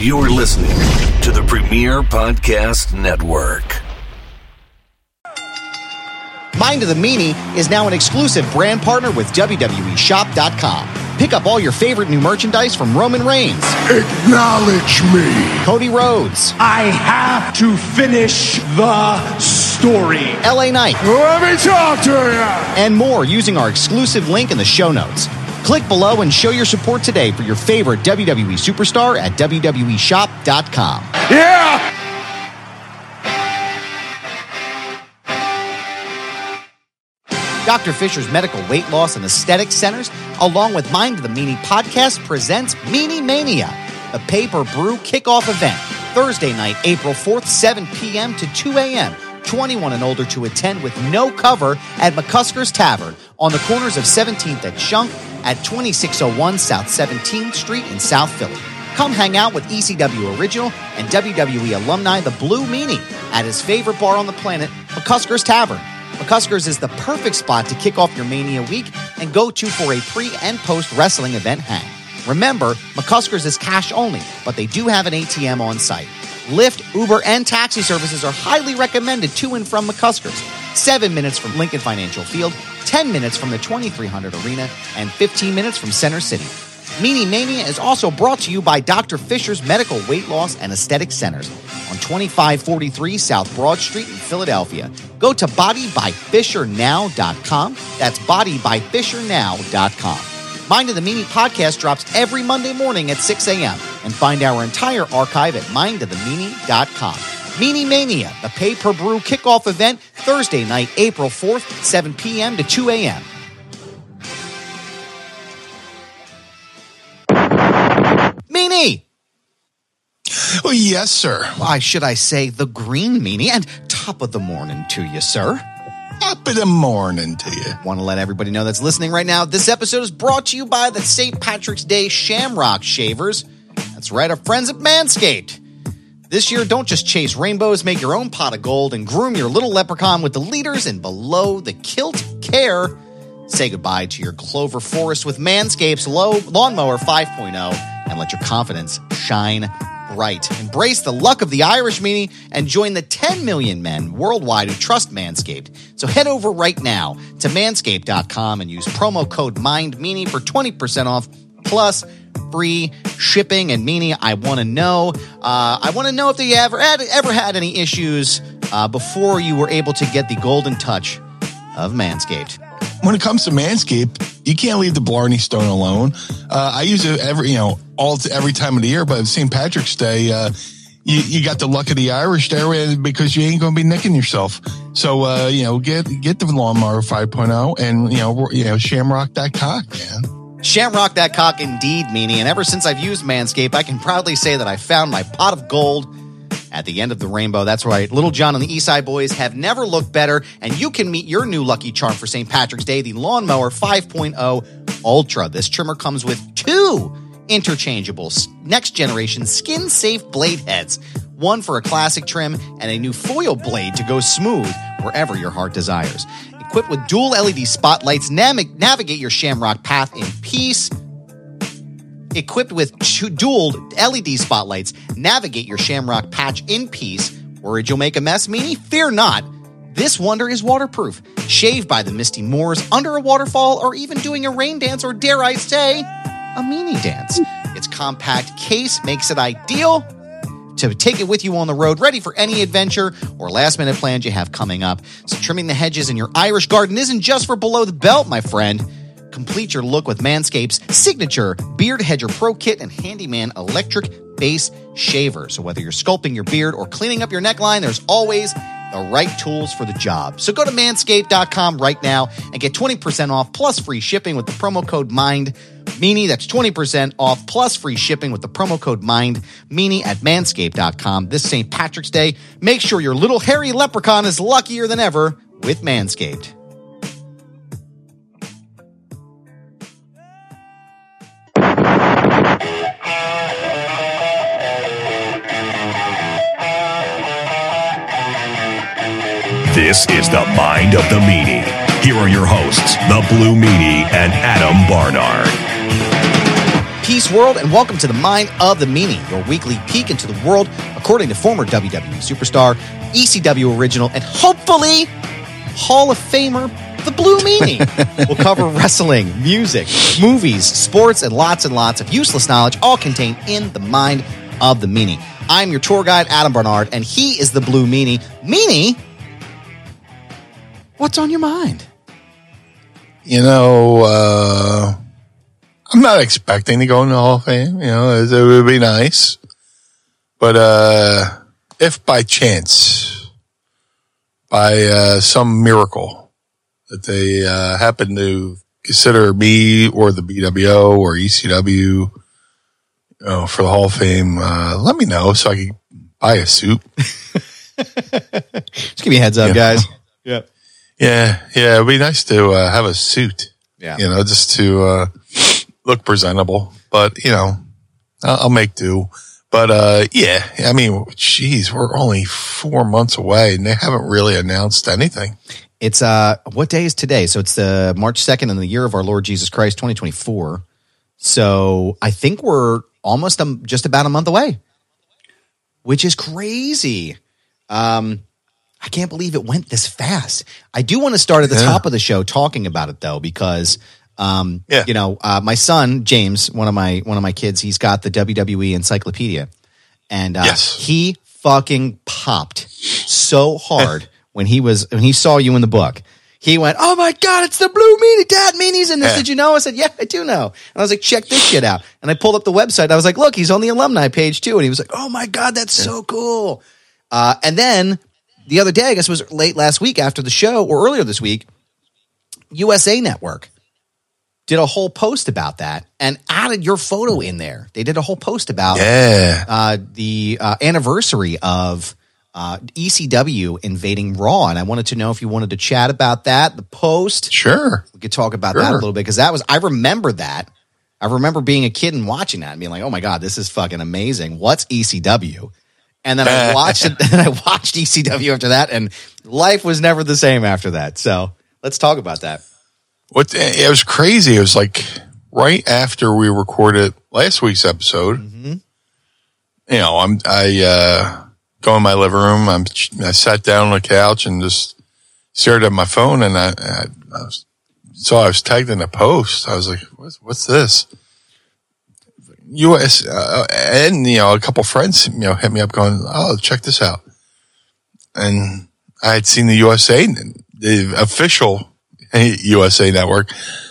You're listening to the Premier Podcast Network. Mind of the Meanie is now an exclusive brand partner with WWEshop.com. Pick up all your favorite new merchandise from Roman Reigns. Acknowledge me. Cody Rhodes. I have to finish the story. LA Knight. Let me talk to you. And more using our exclusive link in the show notes. Click below and show your support today for your favorite WWE superstar at WWEshop.com. Yeah! Dr. Fisher's Medical Weight Loss and Aesthetic Centers, along with Mind of the Meanie podcast, presents Meanie Mania, the pay-per-brew kickoff event, Thursday night, April 4th, 7 p.m. to 2 a.m., 21 and older to attend with no cover at McCusker's Tavern on the corners of 17th and Shunk at 2601 South 17th Street in South Philly. Come hang out with ECW Original and WWE alumni The Blue Meanie at his favorite bar on the planet, McCusker's Tavern. McCusker's is the perfect spot to kick off your Mania week and go to for a pre- and post-wrestling event hang. Remember, McCusker's is cash only, but they do have an ATM on site. Lyft, Uber, and taxi services are highly recommended to and from McCusker's. 7 minutes from Lincoln Financial Field, 10 minutes from the 2300 Arena, and 15 minutes from Center City. Meanie Mania is also brought to you by Dr. Fisher's Medical Weight Loss and Aesthetic Centers on 2543 South Broad Street in Philadelphia. Go to bodybyfishernow.com. That's bodybyfishernow.com. Mind of the Meanie podcast drops every Monday morning at 6 a.m. and find our entire archive at mindofthemeanie.com. Meanie Mania, the pay-per-brew kickoff event, Thursday night, April 4th, 7 p.m. to 2 a.m. Meanie! Oh, yes, sir. Why should I say the green meanie? And top of the morning to you, sir. Top of the morning to you. Want to let everybody know that's listening right now, this episode is brought to you by the St. Patrick's Day Shamrock Shavers. That's right, our friends at Manscaped. This year, don't just chase rainbows, make your own pot of gold and groom your little leprechaun with the leaders in below-the-kilt care. Say goodbye to your clover forest with Manscaped's Lawnmower 5.0 and let your confidence shine bright. Embrace the luck of the Irish meanie and join the 10 million men worldwide who trust Manscaped. So head over right now to manscaped.com and use promo code MINDMEANIE for 20% off plus free shipping. And Meanie, I want to know if you ever had any issues before you were able to get the golden touch of Manscaped. When it comes to Manscaped, you can't leave the Blarney Stone alone. I use it every time of the year, but St. Patrick's Day, you got the luck of the Irish there because you ain't going to be nicking yourself. So, get the Lawnmower 5.0 and, shamrock that cock, man. Shamrock that cock indeed, Meanie. And ever since I've used Manscaped, I can proudly say that I found my pot of gold at the end of the rainbow. That's right. Little John and the Eastside Boys have never looked better, and you can meet your new lucky charm for St. Patrick's Day, the Lawnmower 5.0 Ultra. This trimmer comes with 2 interchangeable next-generation skin-safe blade heads, one for a classic trim and a new foil blade to go smooth wherever your heart desires. Equipped with dual LED spotlights, navigate your shamrock path in peace. Equipped with dual LED spotlights, navigate your shamrock patch in peace. Worried you'll make a mess, Meanie? Fear not. This wonder is waterproof. Shave by the misty moors, under a waterfall, or even doing a rain dance, or dare I say, a Meanie dance. Its compact case makes it ideal to take it with you on the road, ready for any adventure or last-minute plans you have coming up. So trimming the hedges in your Irish garden isn't just for below the belt, my friend. Complete your look with Manscaped's signature Beard Hedger Pro Kit and Handyman Electric Base Shaver. So whether you're sculpting your beard or cleaning up your neckline, there's always the right tools for the job. So go to manscaped.com right now and get 20% off plus free shipping with the promo code MINDMEANIE. That's 20% off plus free shipping with the promo code MINDMEANIE at manscaped.com. This St. Patrick's Day, make sure your little hairy leprechaun is luckier than ever with Manscaped. This is the Mind of the Meanie. Here are your hosts, the Blue Meanie and Adam Barnard. Peace World, and welcome to the Mind of the Meanie, your weekly peek into the world according to former WWE superstar, ECW original, and hopefully Hall of Famer, the Blue Meanie. We'll cover wrestling, music, movies, sports, and lots of useless knowledge, all contained in the Mind of the Meanie. I'm your tour guide, Adam Barnard, and he is the Blue Meanie. Meanie, what's on your mind? You know, I'm not expecting to go in the Hall of Fame. You know, it would be nice. But if by chance, by some miracle, that they happen to consider me or the BWO or ECW for the Hall of Fame, let me know so I can buy a suit. Just give me a heads up, guys. Yeah. Yeah. It'd be nice to have a suit. Yeah. You know, just to look presentable. But, you know, I'll make do. But, yeah, I mean, geez, we're only 4 months away and they haven't really announced anything. It's, what day is today? So it's the March 2nd in the year of our Lord Jesus Christ, 2024. So I think we're almost just about a month away, which is crazy. I can't believe it went this fast. I do want to start at the top of the show talking about it though, because, you know, my son, James, one of my kids, he's got the WWE encyclopedia and, he fucking popped so hard when he saw you in the book. He went, "Oh my God, it's the Blue Meanie, Dad, Meanie's in this. Did you know?" I said, "Yeah, I do know." And I was like, "Check this shit out." And I pulled up the website. I was like, "Look, he's on the alumni page too." And he was like, "Oh my God, that's so cool." And then the other day, I guess it was late last week after the show or earlier this week, USA Network did a whole post about that and added your photo in there. They did a whole post about the anniversary of ECW invading Raw, and I wanted to know if you wanted to chat about that. The post, sure, we could talk about that a little bit because I remember that. I remember being a kid and watching that and being like, "Oh my God, this is fucking amazing! What's ECW?" And then I watched it, and I watched ECW after that, and life was never the same after that. So let's talk about that. It was crazy. It was like right after we recorded last week's episode. Mm-hmm. You know, I go in my living room. I sat down on the couch and just stared at my phone, and I was tagged in a post. I was like, "What's this?" US and you know, a couple friends hit me up going, "Oh, check this out." And I had seen the USA, the official USA Network,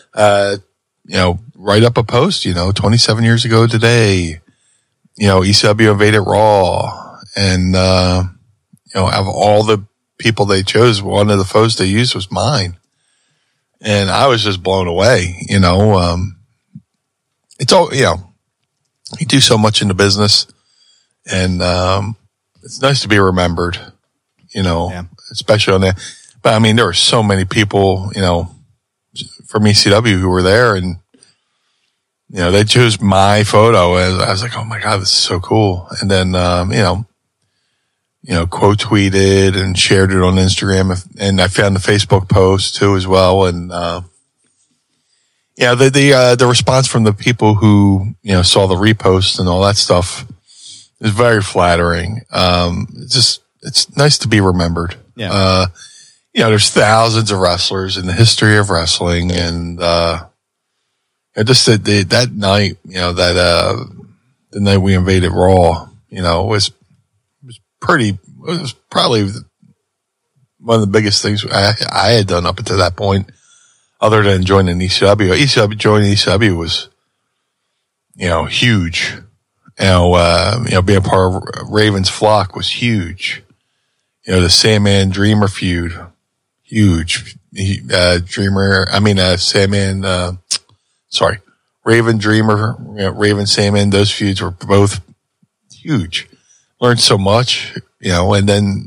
write up a post. 27 years ago today, ECW invaded Raw. And, out of all the people they chose, one of the photos they used was mine. And I was just blown away, it's all, you do so much in the business and, it's nice to be remembered, especially on that. But I mean, there were so many people, from ECW who were there and, they chose my photo and I was like, "Oh my God, this is so cool." And then, quote tweeted and shared it on Instagram. And I found the Facebook post too as well. And, the response from the people who, saw the repost and all that stuff is very flattering. It's nice to be remembered. Yeah. There's thousands of wrestlers in the history of wrestling and, just that night, the night we invaded Raw, was probably one of the biggest things I had done up until that point, other than joining ECW. Joining ECW was, huge. Being part of Raven's flock was huge. The Sandman Dreamer feud, huge. Raven Dreamer, Raven Sandman, those feuds were both huge. Learned so much, and then,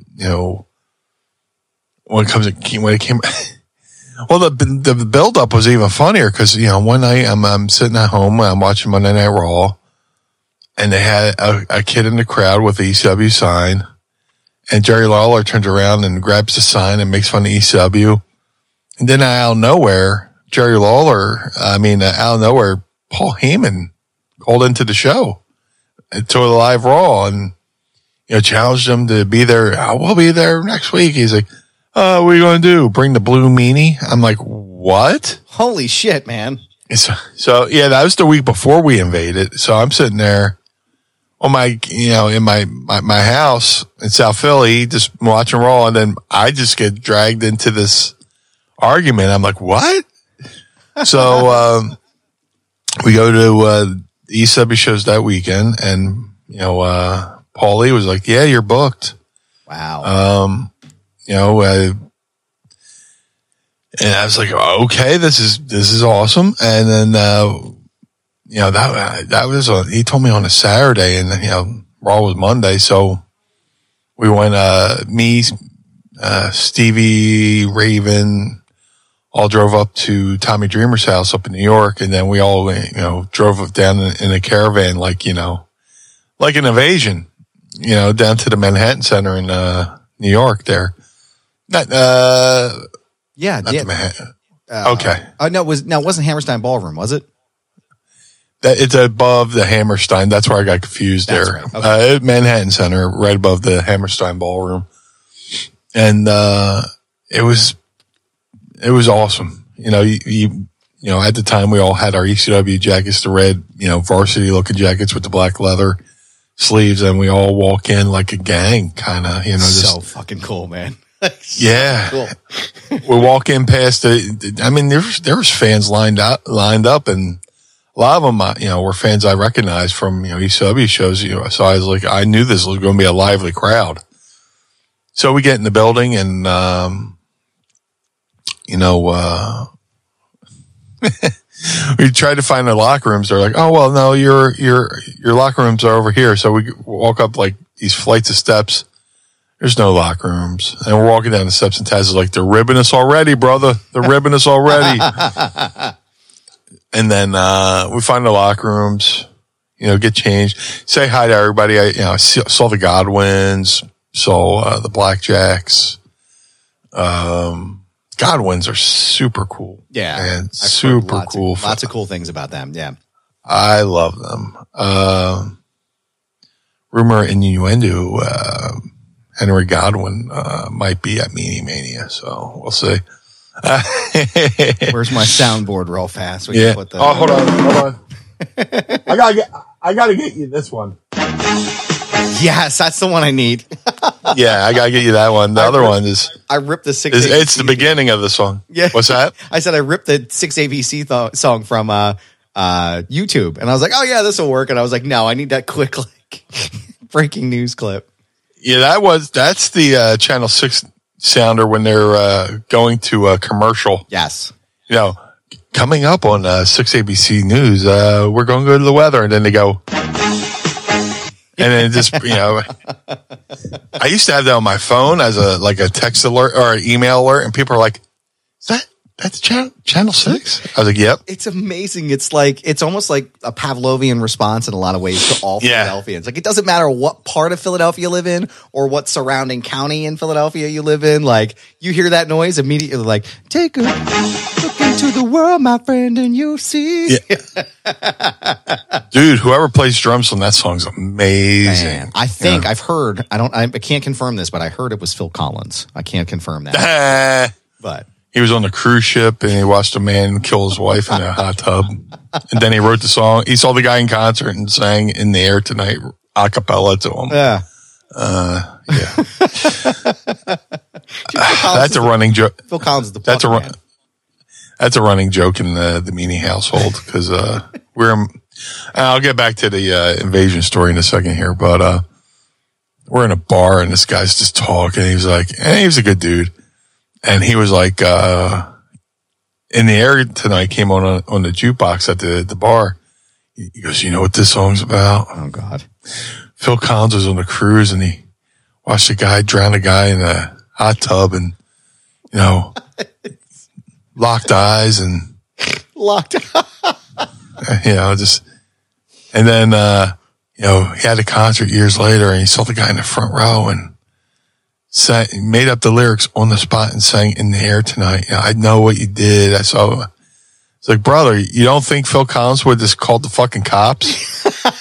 when it came, well, the build up was even funnier because, one night I'm sitting at home, I'm watching Monday Night Raw and they had a kid in the crowd with the ECW sign and Jerry Lawler turns around and grabs the sign and makes fun of ECW. And then out of nowhere, Paul Heyman called into the show to the live Raw and, challenged him to be there. We'll be there next week. He's like, what are you going to do? Bring the blue meanie? I'm like, what? Holy shit, man. So that was the week before we invaded. So I'm sitting there on my, in my house in South Philly, just watching Raw. And then I just get dragged into this argument. I'm like, what? So, we go to, the ECW shows that weekend and, Paulie was like, yeah, you're booked. Wow. And I was like, okay, this is awesome. And then, that was he told me on a Saturday and Raw was Monday. So we went, me, Stevie, Raven, all drove up to Tommy Dreamer's house up in New York. And then we all, drove down in a caravan, like an invasion, down to the Manhattan Center in, New York there. Not the Manhattan. Okay. No, it wasn't Hammerstein Ballroom, was it? It's above the Hammerstein. That's where I got confused there. Right. Okay. Manhattan Center, right above the Hammerstein Ballroom. And, it was awesome. At the time we all had our ECW jackets, the red, varsity looking jackets with the black leather sleeves, and we all walk in like a gang, kind of, so fucking cool, man. Yeah. Cool. We walk in past there was fans lined up, and a lot of them, were fans I recognized from, ECW shows, so I was like, I knew this was going to be a lively crowd. So we get in the building and, we tried to find the locker rooms. They're like, oh, well, no, your locker rooms are over here. So we walk up like these flights of steps. There's no locker rooms. And we're walking down the steps and Taz is like, they're ribbing us already, brother. They're ribbing us already. And then, we find the locker rooms, get changed, say hi to everybody. I saw the Godwins, saw, the Blackjacks. Godwins are super cool. Yeah. And super cool. Lots of cool things about them. Yeah. I love them. Rumor and innuendo, Henry Godwin, might be at Meanie Mania. So we'll see. Where's my soundboard real fast? Can put the... Oh, hold on. I gotta get you this one. Yes, that's the one I need. Yeah, I gotta get you that one. The other one is I ripped the 6 ABC. It's the beginning of the song. Yeah. What's that? I said I ripped the 6 ABC song from YouTube, and I was like, oh yeah, this will work. And I was like, no, I need that quick breaking news clip. Yeah, that's the Channel 6 sounder when they're going to a commercial. Yes. Coming up on 6 ABC News, we're going to go to the weather, and then they go. And then just, I used to have that on my phone as a text alert or an email alert, and people are like, that's Channel 6? I was like, yep. It's amazing. It's almost like a Pavlovian response in a lot of ways to all Philadelphians. Like, it doesn't matter what part of Philadelphia you live in or what surrounding county in Philadelphia you live in. Like, you hear that noise immediately, like, take a look into the world, my friend, and you'll see. Yeah. Dude, whoever plays drums on that song's amazing. Man, I think I've heard, I can't confirm this, but I heard it was Phil Collins. I can't confirm that. But he was on the cruise ship and he watched a man kill his wife in a hot tub. And then he wrote the song. He saw the guy in concert and sang In the Air Tonight a cappella to him. Yeah. That's a running joke. Phil Collins is the plug man. That's a running joke in the Meanie household because I'll get back to the invasion story in a second here, but we're in a bar and this guy's just talking. He was like, he was a good dude. And he was like, In the Air Tonight came on the jukebox at the bar. He goes, you know what this song's about? Oh, God. Phil Collins was on the cruise and he watched a guy drown a guy in a hot tub and, locked eyes and. And then, he had a concert years later and he saw the guy in the front row and made up the lyrics on the spot and sang In the Air Tonight. I know what you did. I saw It's like, brother, you don't think Phil Collins would just called the fucking cops?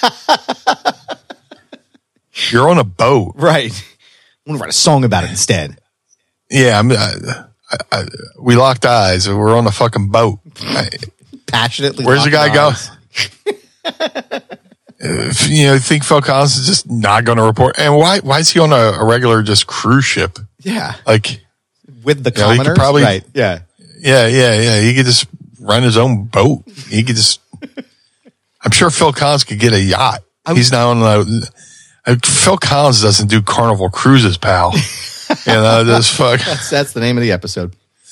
You're on a boat. Right. I'm going to write a song about it instead. Yeah, we locked eyes. We're on a fucking boat. Passionately. Where's the guy go? Think Phil Collins is just not going to report? And why is he on a regular just cruise ship? Yeah. Like with the commoners? Probably, right. Yeah. Yeah. He could just run his own boat. He could just. I'm sure Phil Collins could get a yacht. He's now on Phil Collins doesn't do Carnival Cruises, pal. Just fuck. That's the name of the episode.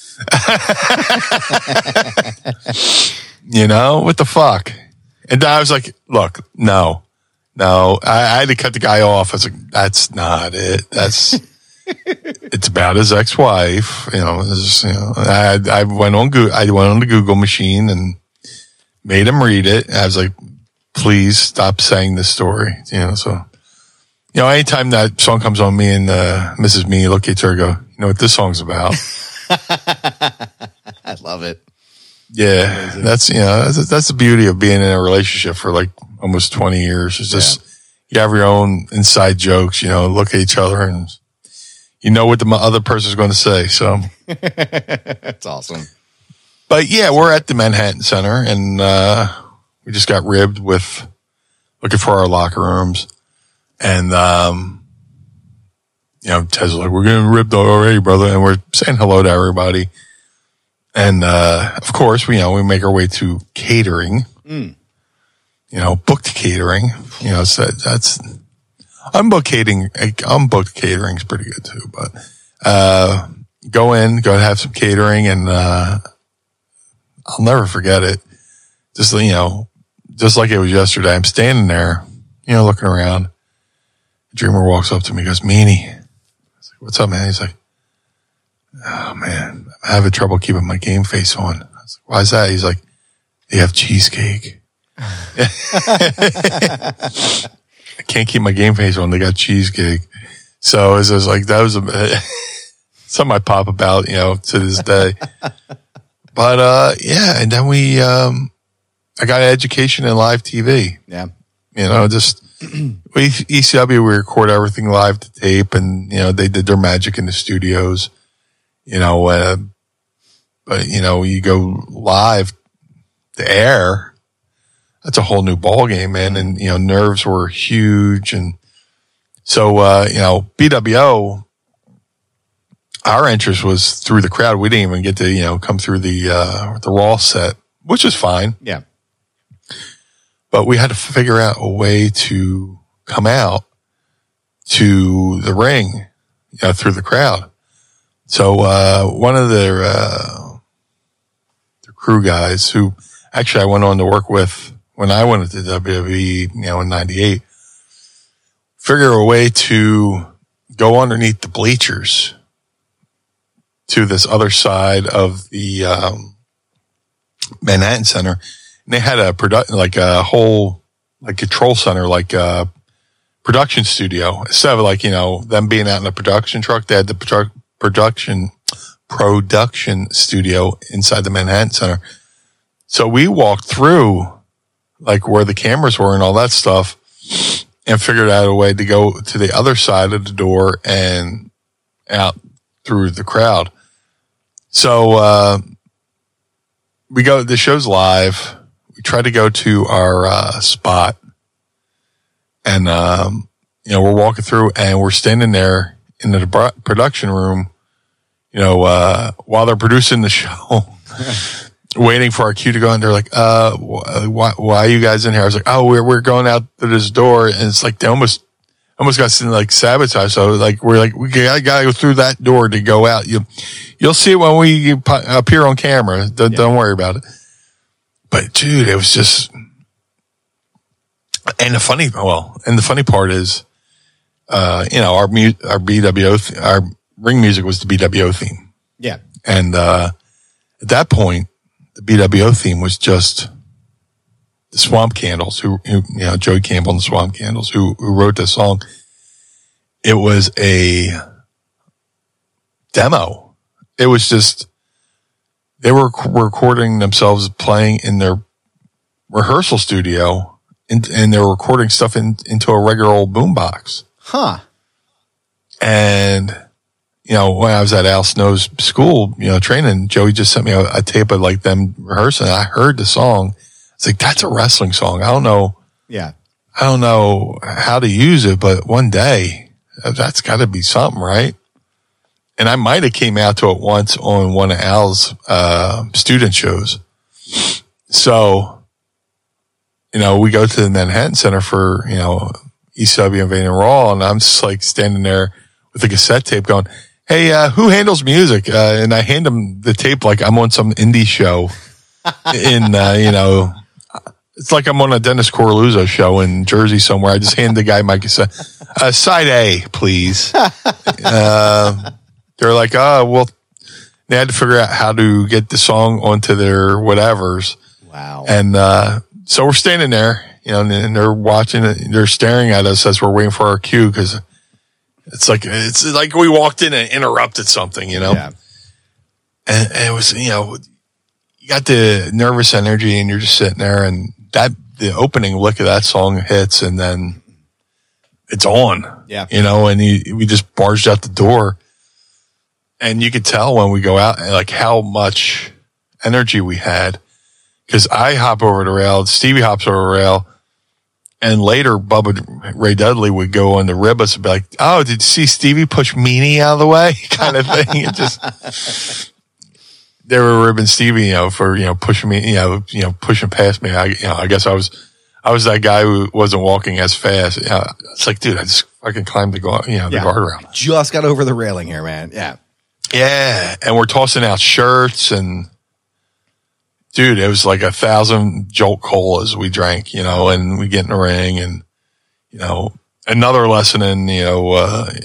What the fuck? And I was like, look, no. I had to cut the guy off. I was like, that's not it. It's about his ex-wife. I went on the Google machine and made him read it. I was like, please stop saying this story. So. Anytime that song comes on, me and Mrs. Me look at her and go, you know what this song's about? I love it. Yeah, that's the beauty of being in a relationship for like almost 20 years. It's just you have your own inside jokes. Look at each other and you know what the other person's going to say. So that's awesome. But yeah, we're at the Manhattan Center and we just got ribbed with looking for our locker rooms. And, Ted's like, we're getting ripped already, brother. And we're saying hello to everybody. And, of course, we make our way to catering, booked catering, so that's unbooked catering is pretty good too, but, go have some catering and, I'll never forget it. Just like it was yesterday, I'm standing there, looking around. Dreamer walks up to me and goes, Meanie. I was like, what's up, man? He's like, oh, man, I'm having trouble keeping my game face on. I was like, why is that? He's like, they have cheesecake. I can't keep my game face on. They got cheesecake. So it was like, that was something I pop about, to this day. But, and then I got an education in live TV. Yeah. With ECW, we record everything live to tape, and they did their magic in the studios. But you go live to air, that's a whole new ball game, man. And nerves were huge, and so BWO, our interest was through the crowd. We didn't even get to come through the Raw set, which is fine. Yeah. But we had to figure out a way to come out to the ring, through the crowd. So, one of their crew guys who actually I went on to work with when I went to WWE, in 98, figure a way to go underneath the bleachers to this other side of the, Manhattan Center. And they had a whole control center, production studio. Instead of them being out in a production truck, they had the production studio inside the Manhattan Center. So we walked through where the cameras were and all that stuff and figured out a way to go to the other side of the door and out through the crowd. So, the show's live. We try to go to our spot, and we're walking through, and we're standing there in the production room, while they're producing the show, waiting for our cue to go. And they're like, "Why are you guys in here?" I was like, "Oh, we're going out to this door," and it's like they almost got sabotaged. So we gotta go through that door to go out. You'll see it when we appear on camera. Don't worry about it. But dude, it was just, and the funny part is, our BWO, our ring music was the BWO theme. Yeah. And, at that point, the BWO theme was just the Swamp Candles, who Joey Campbell and the Swamp Candles, who wrote this song. It was a demo. It was just they were recording themselves playing in their rehearsal studio, and they were recording stuff into a regular old boombox. Huh. And, you know, when I was at Al Snow's school, you know, training, Joey just sent me a tape of like them rehearsing. I heard the song. It's like, that's a wrestling song. I don't know how to use it, but one day that's got to be something, right? And I might have came out to it once on one of Al's student shows. So, you know, we go to the Manhattan Center for, you know, ECW Invading Raw, and I'm just like standing there with a cassette tape going, hey, who handles music? And I hand him the tape like I'm on some indie show in, you know, it's like I'm on a Dennis Coralluzzo show in Jersey somewhere. I just hand the guy my cassette. Side A, please. They're like, oh, well, they had to figure out how to get the song onto their whatevers. Wow. And so we're standing there, you know, and they're watching it. They're staring at us as we're waiting for our cue because it's like we walked in and interrupted something, you know. Yeah. And it was, you know, you got the nervous energy and you're just sitting there, and the opening lick of that song hits, and then it's on. Yeah. You know, and we just barged out the door. And you could tell when we go out, like, how much energy we had. Because I hop over the rail, Stevie hops over the rail, and later Bubba Ray Dudley would go on the ribbons and be like, oh, did you see Stevie push Meanie out of the way? Kind of thing. It just, they were ribbing Stevie, you know, for, you know, pushing me, you know, pushing past me. I guess I was that guy who wasn't walking as fast. You know, it's like, dude, I just fucking climbed the guardrail. Just got over the railing here, man. Yeah. Yeah. And we're tossing out shirts, and dude, it was like 1,000 Jolt Colas we drank, you know, and we get in the ring, and, you know, another lesson in, live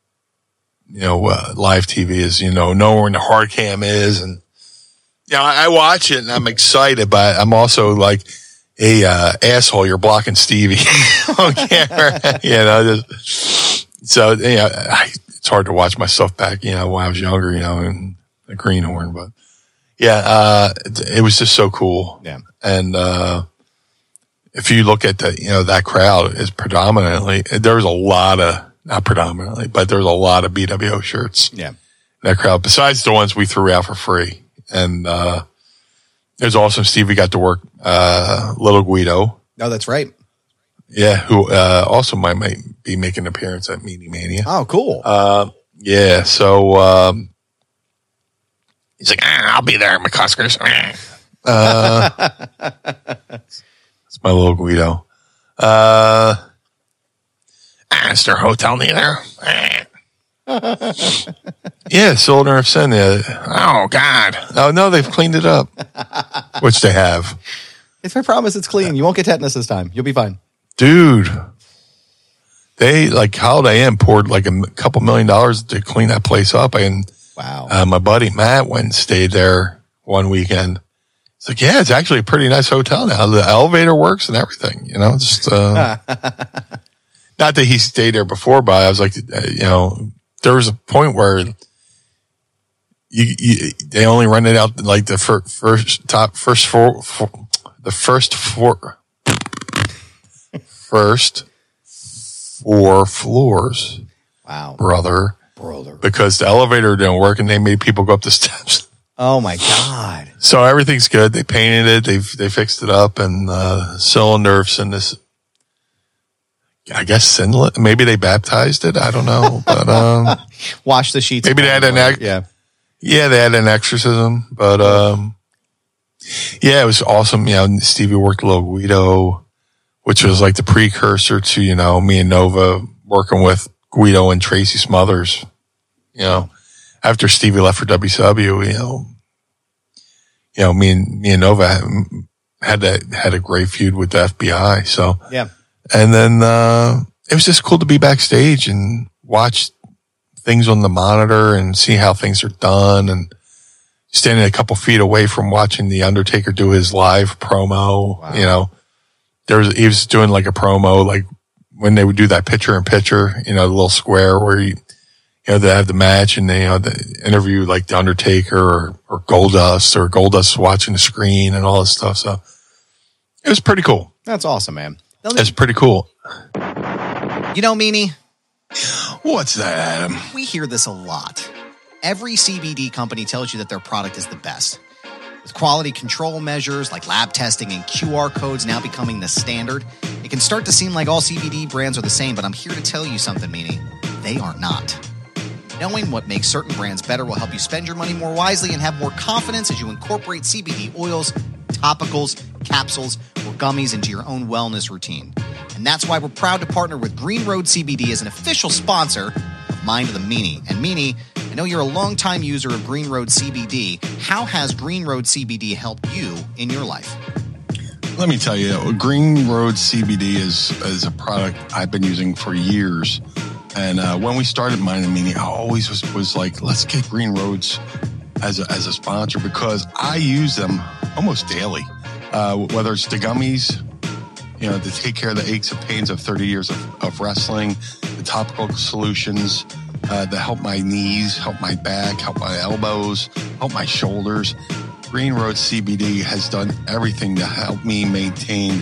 TV is, you know where the hard cam is. And, you know, I watch it and I'm excited, but I'm also like, hey, asshole, you're blocking Stevie on camera, you know, so, you know, it's hard to watch myself back, you know, when I was younger, you know, in the Greenhorn, but yeah, it was just so cool. Yeah. And, if you look at that crowd is predominantly, there's a lot of, not predominantly, but there's a lot of BWO shirts. Yeah. That crowd, besides the ones we threw out for free. And, there's also Stevie got to work, Little Guido. No, that's right. Yeah. Who, also might be making an appearance at Meanie Mania. Oh, cool. Yeah. So, he's like, I'll be there, McCuskers. It's my Little Guido. Is there a hotel neither? Yeah, Soldier of Sin. Oh, God. Oh, no, they've cleaned it up. Which they have. It's my promise it's clean. You won't get tetanus this time. You'll be fine. Dude. They, like, Holiday Inn poured like a couple $1 million to clean that place up. And wow. My buddy Matt went and stayed there one weekend. It's like, yeah, it's actually a pretty nice hotel now. The elevator works and everything, you know, just, not that he stayed there before, but I was like, you know, there was a point where they only rented out like the first four floors. Wow. Brother. Because the elevator didn't work and they made people go up the steps. Oh my God. So everything's good. They painted it. They fixed it up, and cylinders and this, I guess, sinlet. Maybe they baptized it. I don't know. But wash the sheets. Maybe they had they had an exorcism. But yeah, it was awesome. You know, Stevie worked Little Guido, which was like the precursor to, you know, me and Nova working with Guido and Tracy Smothers. You know, after Stevie left for WCW, you know, me and Nova had a great feud with the FBI. So yeah, and then it was just cool to be backstage and watch things on the monitor and see how things are done, and standing a couple feet away from watching the Undertaker do his live promo. Wow. You know, he was doing like a promo, like when they would do that picture in picture, you know, the little square where he they have the match and they, the interview like The Undertaker or Goldust watching the screen and all this stuff. So it was pretty cool. That's awesome, man. It's pretty cool. You know, Meanie? What's that, Adam? We hear this a lot. Every CBD company tells you that their product is the best. With quality control measures like lab testing and QR codes now becoming the standard, it can start to seem like all CBD brands are the same, but I'm here to tell you something, Meanie. They are not. Knowing what makes certain brands better will help you spend your money more wisely and have more confidence as you incorporate CBD oils, topicals, capsules, or gummies into your own wellness routine. And that's why we're proud to partner with Green Road CBD as an official sponsor of Mind of the Meanie. And Meanie, I know you're a longtime user of Green Road CBD. How has Green Road CBD helped you in your life? Let me tell you, Green Road CBD is a product I've been using for years. And when we started Mind of the Meanie, I always was like, let's get Green Roads as a sponsor because I use them almost daily. Whether it's the gummies, to take care of the aches and pains of 30 years of wrestling, the topical solutions that help my knees, help my back, help my elbows, help my shoulders. Green Road CBD has done everything to help me maintain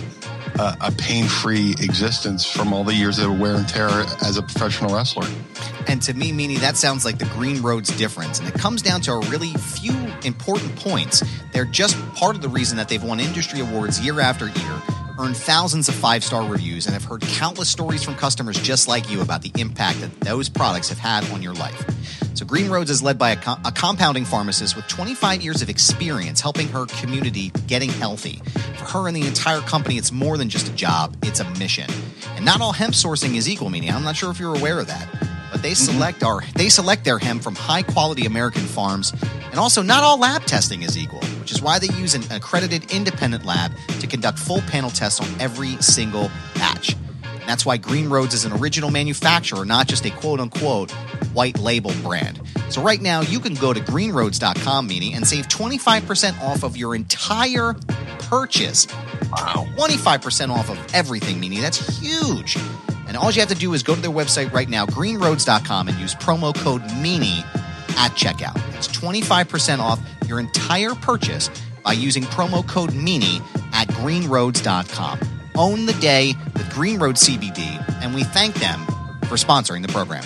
a pain-free existence from all the years of wear and tear as a professional wrestler. And to me, Meanie, that sounds like the Green Road's difference. And it comes down to a really few important points. They're just part of the reason that they've won industry awards year after year, earned thousands of 5-star reviews, and have heard countless stories from customers just like you about the impact that those products have had on your life. So Green Roads is led by a compounding pharmacist with 25 years of experience helping her community getting healthy. For her and the entire company, it's more than just a job, it's a mission. And not all hemp sourcing is equal, Meanie. I'm not sure if you're aware of that. But they select their hemp from high-quality American farms, and also not all lab testing is equal, which is why they use an accredited independent lab to conduct full panel tests on every single batch. And that's why Green Roads is an original manufacturer, not just a quote-unquote white label brand. So right now, you can go to greenroads.com, Meanie, and save 25% off of your entire purchase. Wow. 25% off of everything, Meanie. That's huge. And all you have to do is go to their website right now, greenroads.com, and use promo code MEANIE at checkout. That's 25% off your entire purchase by using promo code MEANIE at greenroads.com. Own the day with Green Road CBD, and we thank them for sponsoring the program.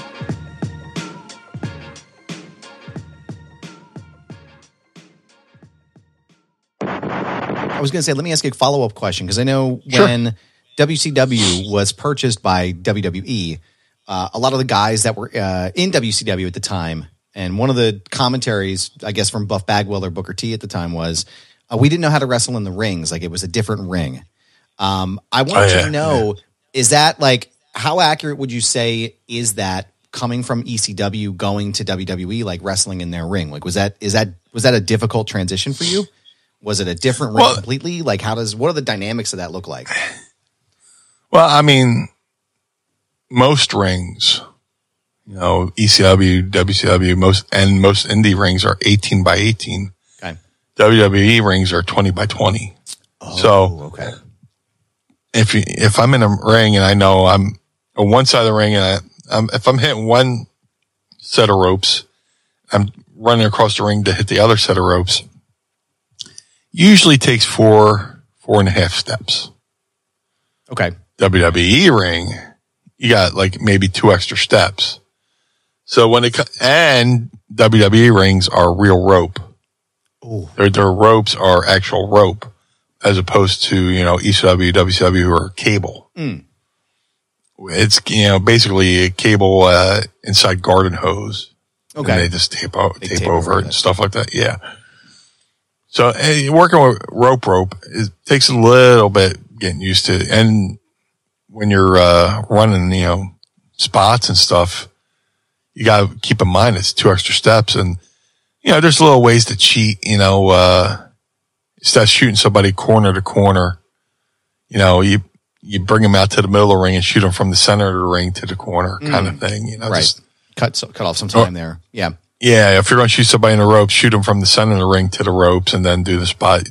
I was going to say, let me ask you a follow-up question, because I know when WCW was purchased by WWE, a lot of the guys that were in WCW at the time, and one of the commentaries, I guess, from Buff Bagwell or Booker T at the time was, we didn't know how to wrestle in the rings. Like, it was a different ring. I wanted to know, is that, like, how accurate would you say is that coming from ECW going to WWE, like wrestling in their ring? Like, was that a difficult transition for you? Was it a different ring completely? Like, what are the dynamics of that look like? Well, I mean, most rings, ECW, WCW, most indie rings are 18 by 18. Okay. WWE rings are 20 by 20. Oh, so, okay. If I'm in a ring and I know I'm on one side of the ring and if I'm hitting one set of ropes, I'm running across the ring to hit the other set of ropes. Usually takes 4.5 steps. Okay. WWE ring, you got like maybe 2 extra steps. So and WWE rings are real rope. Ooh. Their ropes are actual rope as opposed to, ECW, WCW who are cable. Mm. It's, basically a cable, inside garden hose. Okay. And they just tape over it and stuff like that. Yeah. So working with rope, it takes a little bit getting used to. And when you're running, spots and stuff, you got to keep in mind it's 2 extra steps. And, there's little ways to cheat, instead of shooting somebody corner to corner, you bring them out to the middle of the ring and shoot them from the center of the ring to the corner kind of thing. Right. Just cut off some time there. Yeah. Yeah, if you're going to shoot somebody in the ropes, shoot them from the center of the ring to the ropes, and then do the spot.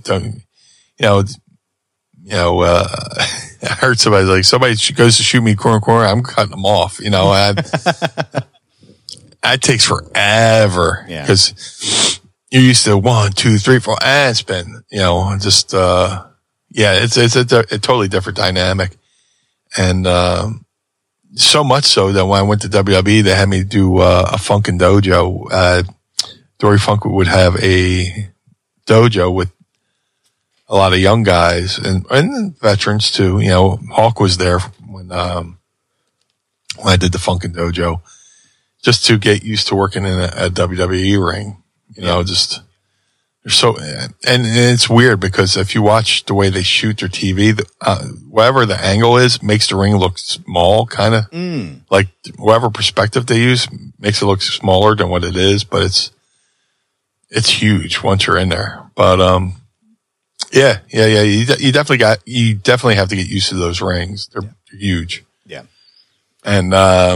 I heard somebody goes to shoot me corner, I'm cutting them off. I That takes forever because you're used to 1, 2, 3, 4, and it's been, just, it's a totally different dynamic. And, so much so that when I went to WWE, they had me do, a Funkin' Dojo. Dory Funk would have a dojo with a lot of young guys and veterans too. Hawk was there when I did the Funkin' Dojo, just to get used to working in a WWE ring. Just they're so, and it's weird because if you watch the way they shoot their TV, whatever the angle is makes the ring look small, kind of like whatever perspective they use makes it look smaller than what it is, but it's huge once you're in there. But yeah. You definitely have to get used to those rings. They're huge. Yeah. And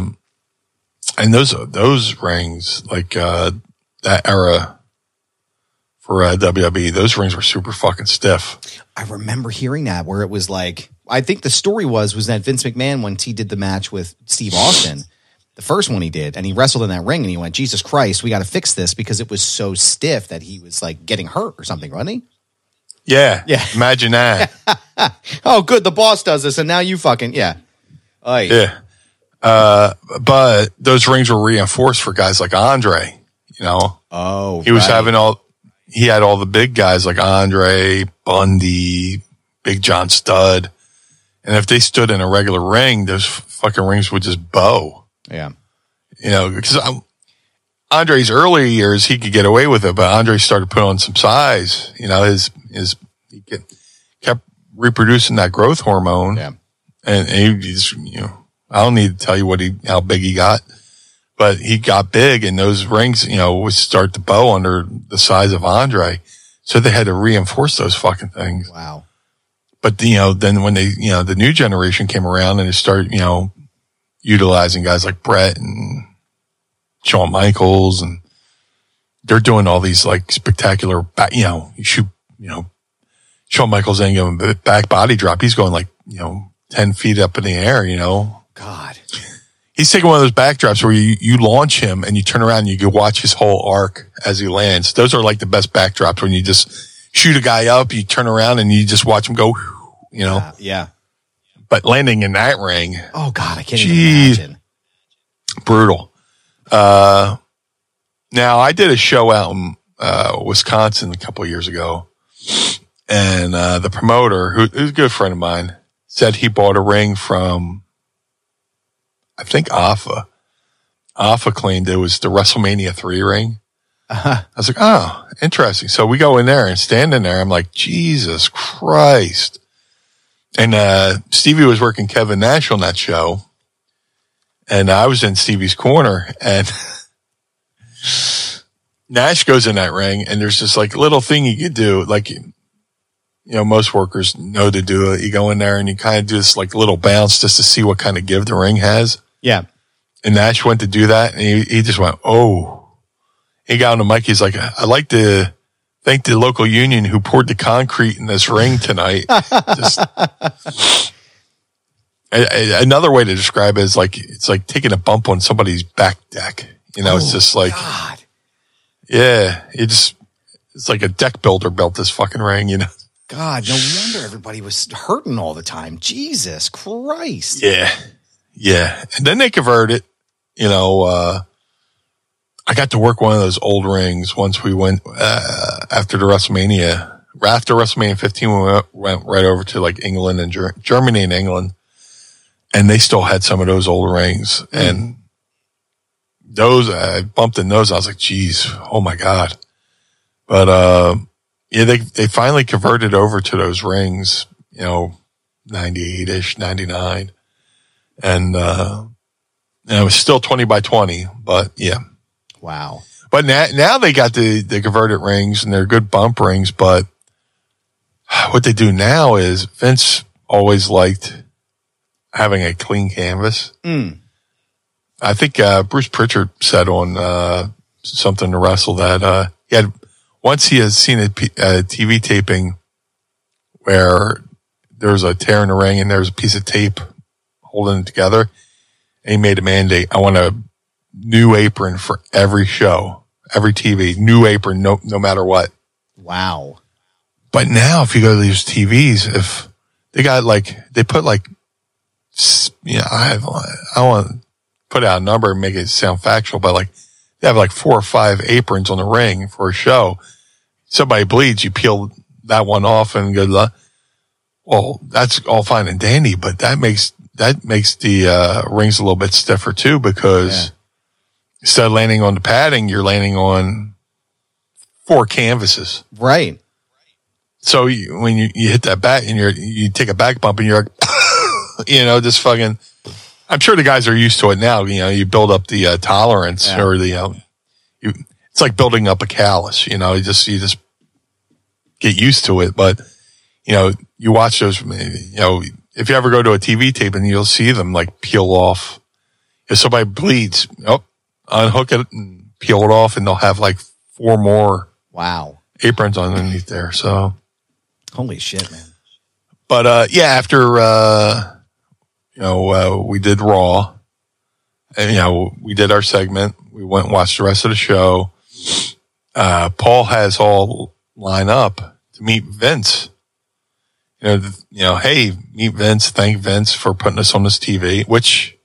those rings, like, that era for WWE, those rings were super fucking stiff. I remember hearing that where it was like, I think the story was that Vince McMahon, once he did the match with Steve Austin, the first one he did, and he wrestled in that ring and he went, Jesus Christ, we got to fix this because it was so stiff that he was like getting hurt or something, wasn't he? Yeah. Imagine that. Oh, good. The boss does this and now you fucking, yeah. Oy. Yeah. But those rings were reinforced for guys like Andre, Oh, he was he had all the big guys like Andre, Bundy, Big John Studd. And if they stood in a regular ring, those fucking rings would just bow. Yeah. Because Andre's early years, he could get away with it, but Andre started putting on some size. He kept reproducing that growth hormone. Yeah. And he just, I don't need to tell you how big he got. But he got big and those rings, would start to bow under the size of Andre. So they had to reinforce those fucking things. Wow. But, then when they, the new generation came around and they started, utilizing guys like Brett and Shawn Michaels, and they're doing all these like spectacular, you shoot, Shawn Michaels ain't giving a back body drop. He's going like, 10 feet up in the air, God. He's taking one of those backdrops where you launch him and you turn around and you can watch his whole arc as he lands. Those are like the best backdrops when you just shoot a guy up, you turn around and you just watch him go, Yeah. But landing in that ring. Oh, God, I can't even imagine. Brutal. Now, I did a show out in Wisconsin a couple of years ago. And the promoter, who's a good friend of mine, said he bought a ring from, I think, Alpha. Alpha claimed it was the WrestleMania 3 ring. I was like, oh, interesting. So we go in there and stand in there. I'm like, Jesus Christ. And Stevie was working Kevin Nash on that show. And I was in Stevie's corner. And Nash goes in that ring. And there's this like little thing you could do. Like, most workers know to do it. You go in there and you kind of do this like little bounce just to see what kind of give the ring has. Yeah. And Nash went to do that and he just went, oh. He got on the mic. He's like, I'd like to thank the local union who poured the concrete in this ring tonight. Another way to describe it is like, it's like taking a bump on somebody's back deck. It's just like, God. Yeah, it's like a deck builder built this fucking ring, God, no wonder everybody was hurting all the time. Jesus Christ. Yeah. And then they converted, I got to work one of those old rings once we went, after the WrestleMania. After WrestleMania 15, we went right over to like England and Germany and England. And they still had some of those old rings. And those, I bumped in those. I was like, geez, oh my God. But, they finally converted over to those rings, 98-ish, 99. And it was still 20 by 20, but yeah. Wow. But now they got the converted rings and they're good bump rings, but what they do now is Vince always liked having a clean canvas. I think Bruce Pritchard said on something to wrestle that once he has seen a TV taping where there's a tear in the ring and there's a piece of tape holding it together, and he made a mandate. I want to new apron for every show, every TV, new apron, no matter what. Wow. But now if you go to these TVs, if they got they put I don't want to put out a number and make it sound factual, but they have 4 or 5 aprons on the ring for a show. Somebody bleeds, you peel that one off and good luck. Well, that's all fine and dandy, but that makes the rings a little bit stiffer too, because instead of landing on the padding, you're landing on 4 canvases. Right. So when you hit that back and you take a back bump and you're just fucking, I'm sure the guys are used to it now. You build up the tolerance or it's like building up a callus, you just get used to it. But, you watch those, if you ever go to a TV tape and you'll see them peel off. If somebody bleeds, unhook it and peel it off, and they'll have 4 more aprons underneath there. So holy shit, man. But after we did Raw, and we did our segment. We went and watched the rest of the show. Paul has all lined up to meet Vince. Hey, meet Vince. Thank Vince for putting us on this TV, which,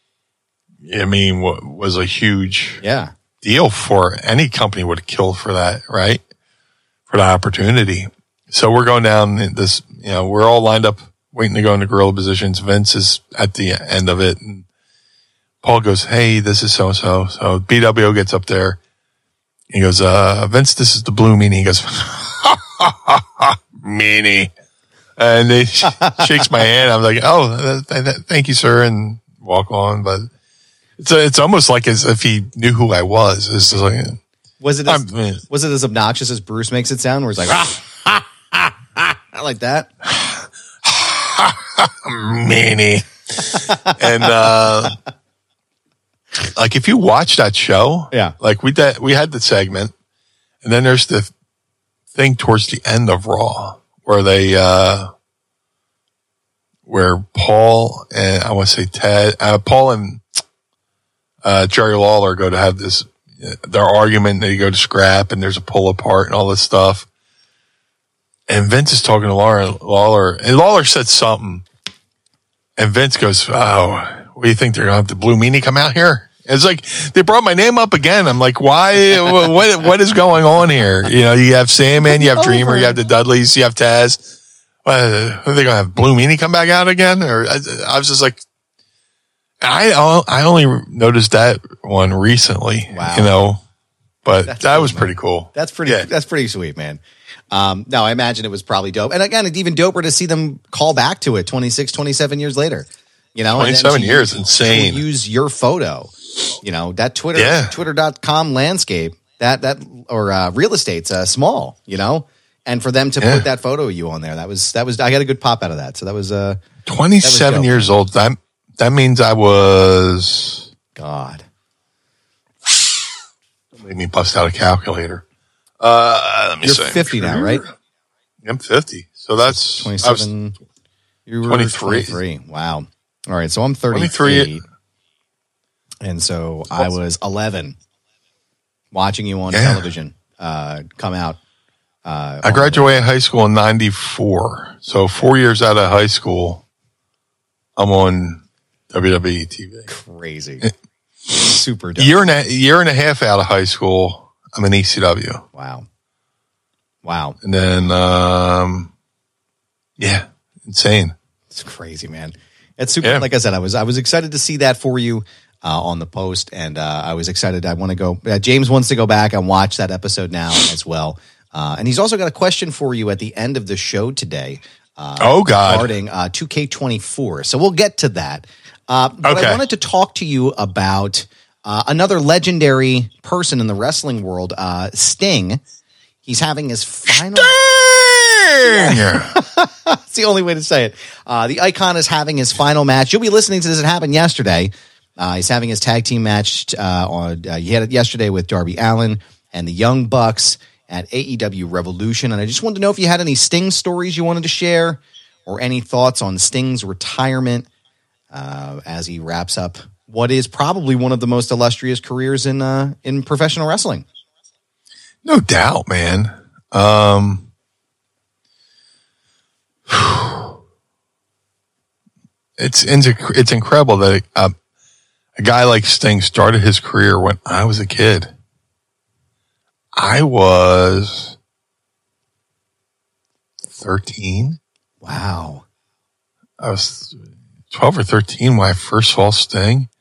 was a huge deal for any company would have killed for that, right? For the opportunity. So we're going down this, we're all lined up waiting to go into gorilla positions. Vince is at the end of it. And Paul goes, hey, this is so-and-so. So BWO gets up there. He goes, Vince, this is the Blue Meanie. He goes, Meanie. And he shakes my hand. I'm like, oh, thank you, sir, and walk on. But it's almost like as if he knew who I was. It's just was it as obnoxious as Bruce makes it sound, where it's like that? Meanie. And if you watch that show, we had the segment, and then there's the thing towards the end of Raw where they where Paul and I want to say Ted, Paul and Jerry Lawler go to have this their argument. They go to scrap, and there's a pull apart and all this stuff. And Vince is talking to Lawler, and Lawler said something, and Vince goes, "Oh, what do you think they're gonna have the Blue Meanie come out here?" It's like they brought my name up again. I'm like, why? What is going on here? You have Sandman, you have Dreamer, you have the Dudleys, you have Taz. Are they gonna have Blue Meanie come back out again? Or I was just like, I only noticed that one recently. Wow. But that was pretty cool. That's pretty sweet, man. No, I imagine it was probably dope. And again, it's even doper to see them call back to it 26, 27 years later. 27 years, insane. Use your photo. That Twitter.com landscape, or real estate's small, and for them to put that photo of you on there, that was, I got a good pop out of that. So that was, 27 years old. That means I was, God. Made me bust out a calculator. Let me You're see. 50 now, right? I'm 50. So that's 27. You were 23. Wow. All right. So I'm 33. 23. And so I was 11 watching you on television come out. I graduated high school in 94. So 4 years out of high school, I'm on WWE TV. Crazy. Super dope. Year and a half out of high school, I'm in ECW. Wow. And then, insane. It's crazy, man. It's super. Yeah. Like I said, I was excited to see that for you on the post, and I was excited. I want to go. James wants to go back and watch that episode now as well. And he's also got a question for you at the end of the show today. Regarding 2K24. So we'll get to that. But I wanted to talk to you about another legendary person in the wrestling world, Sting. He's having his final. It's the only way to say it. The Icon is having his final match. You'll be listening to this. It happened yesterday. He's having his tag team match he had it yesterday with Darby Allin and the Young Bucks at AEW Revolution. And I just wanted to know if you had any Sting stories you wanted to share or any thoughts on Sting's retirement as he wraps up what is probably one of the most illustrious careers in professional wrestling. No doubt, man. It's incredible that a guy like Sting started his career when I was a kid. I was 13. Wow. I was 12 or 13 when I first saw Sting.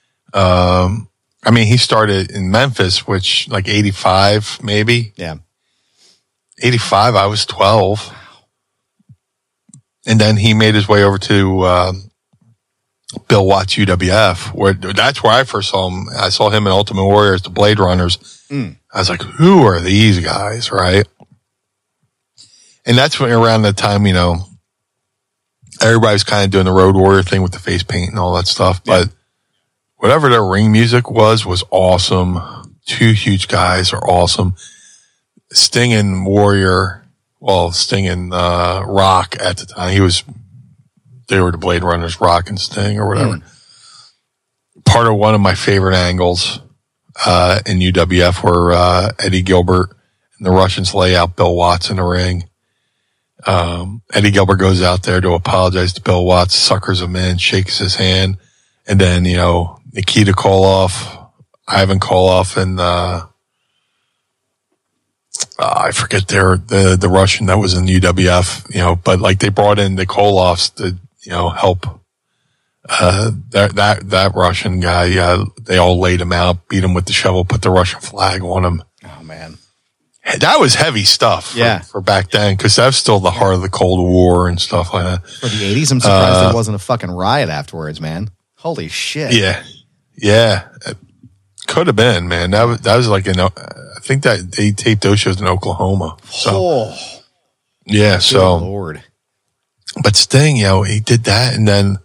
I mean, he started in Memphis, which like 85, maybe. Yeah. 85, I was 12. And then he made his way over to Bill Watts UWF. That's where I first saw him. I saw him in Ultimate Warrior as the Blade Runners. I was like, who are these guys, right? And that's when around the time, everybody was kind of doing the Road Warrior thing with the face paint and all that stuff. But whatever their ring music was awesome. Two huge guys are awesome. Sting and Warrior, Sting and Rock at the time. They were the Blade Runners, Rock and Sting or whatever. Part of one of my favorite angles in UWF where Eddie Gilbert and the Russians lay out Bill Watts in the ring. Eddie Gilbert goes out there to apologize to Bill Watts, suckers him in, shakes his hand. And then, Nikita Koloff, Ivan Koloff, and I forget the Russian that was in UWF, but like they brought in the Koloffs to, help that Russian guy. They all laid him out, beat him with the shovel, put the Russian flag on him. Oh man. That was heavy stuff for back then, because that was still the heart of the Cold War and stuff like that. For the 80s, I'm surprised there wasn't a fucking riot afterwards, man. Holy shit. Yeah. It could have been, man. That was like I think that they taped those shows in Oklahoma. So, yeah, so. Good Lord. But Sting, he did that, and then,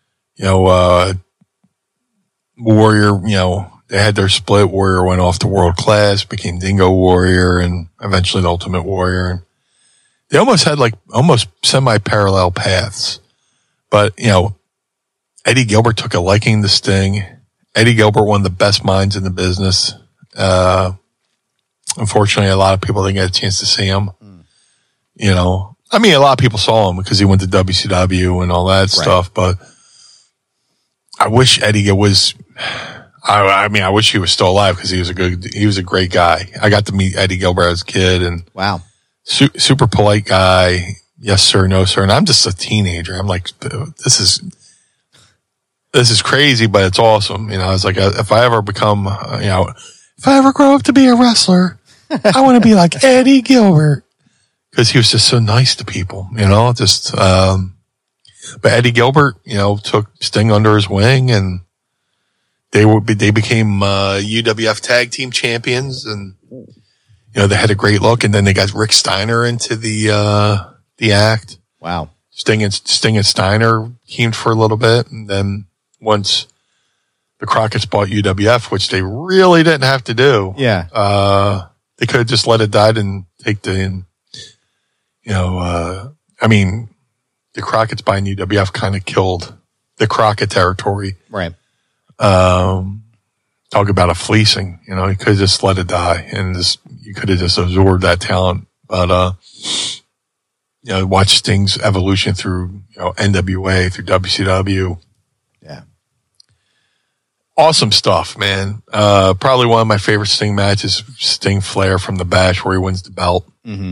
Warrior, they had their split. Warrior went off to World Class, became Dingo Warrior, and eventually the Ultimate Warrior. And they almost had almost semi-parallel paths. But, Eddie Gilbert took a liking to Sting. Eddie Gilbert, one of the best minds in the business. Unfortunately, a lot of people didn't get a chance to see him. A lot of people saw him because he went to WCW and all that stuff. But I wish Eddie was. I wish he was still alive because he was a great guy. I got to meet Eddie Gilbert as a kid, and wow, super polite guy. Yes sir, no sir. And I'm just a teenager. I'm like, this is crazy, but it's awesome. I was like, if I ever become, if I ever grow up to be a wrestler, I want to be like Eddie Gilbert, because he was just so nice to people. But Eddie Gilbert, took Sting under his wing, and they became UWF Tag Team Champions, and they had a great look. And then they got Rick Steiner into the act. Wow. Sting and Steiner teamed for a little bit, and then once the Crockett's bought UWF, which they really didn't have to do, they could have just let it die and take the the Crockett's buying UWF kind of killed the Crockett territory. Right. Talk about a fleecing, you could have just let it die, and you could have just absorbed that talent. But, watch Sting's evolution through, NWA, through WCW. Yeah. Awesome stuff, man. Probably one of my favorite Sting matches, Sting Flair from the Bash, where he wins the belt. Mm-hmm.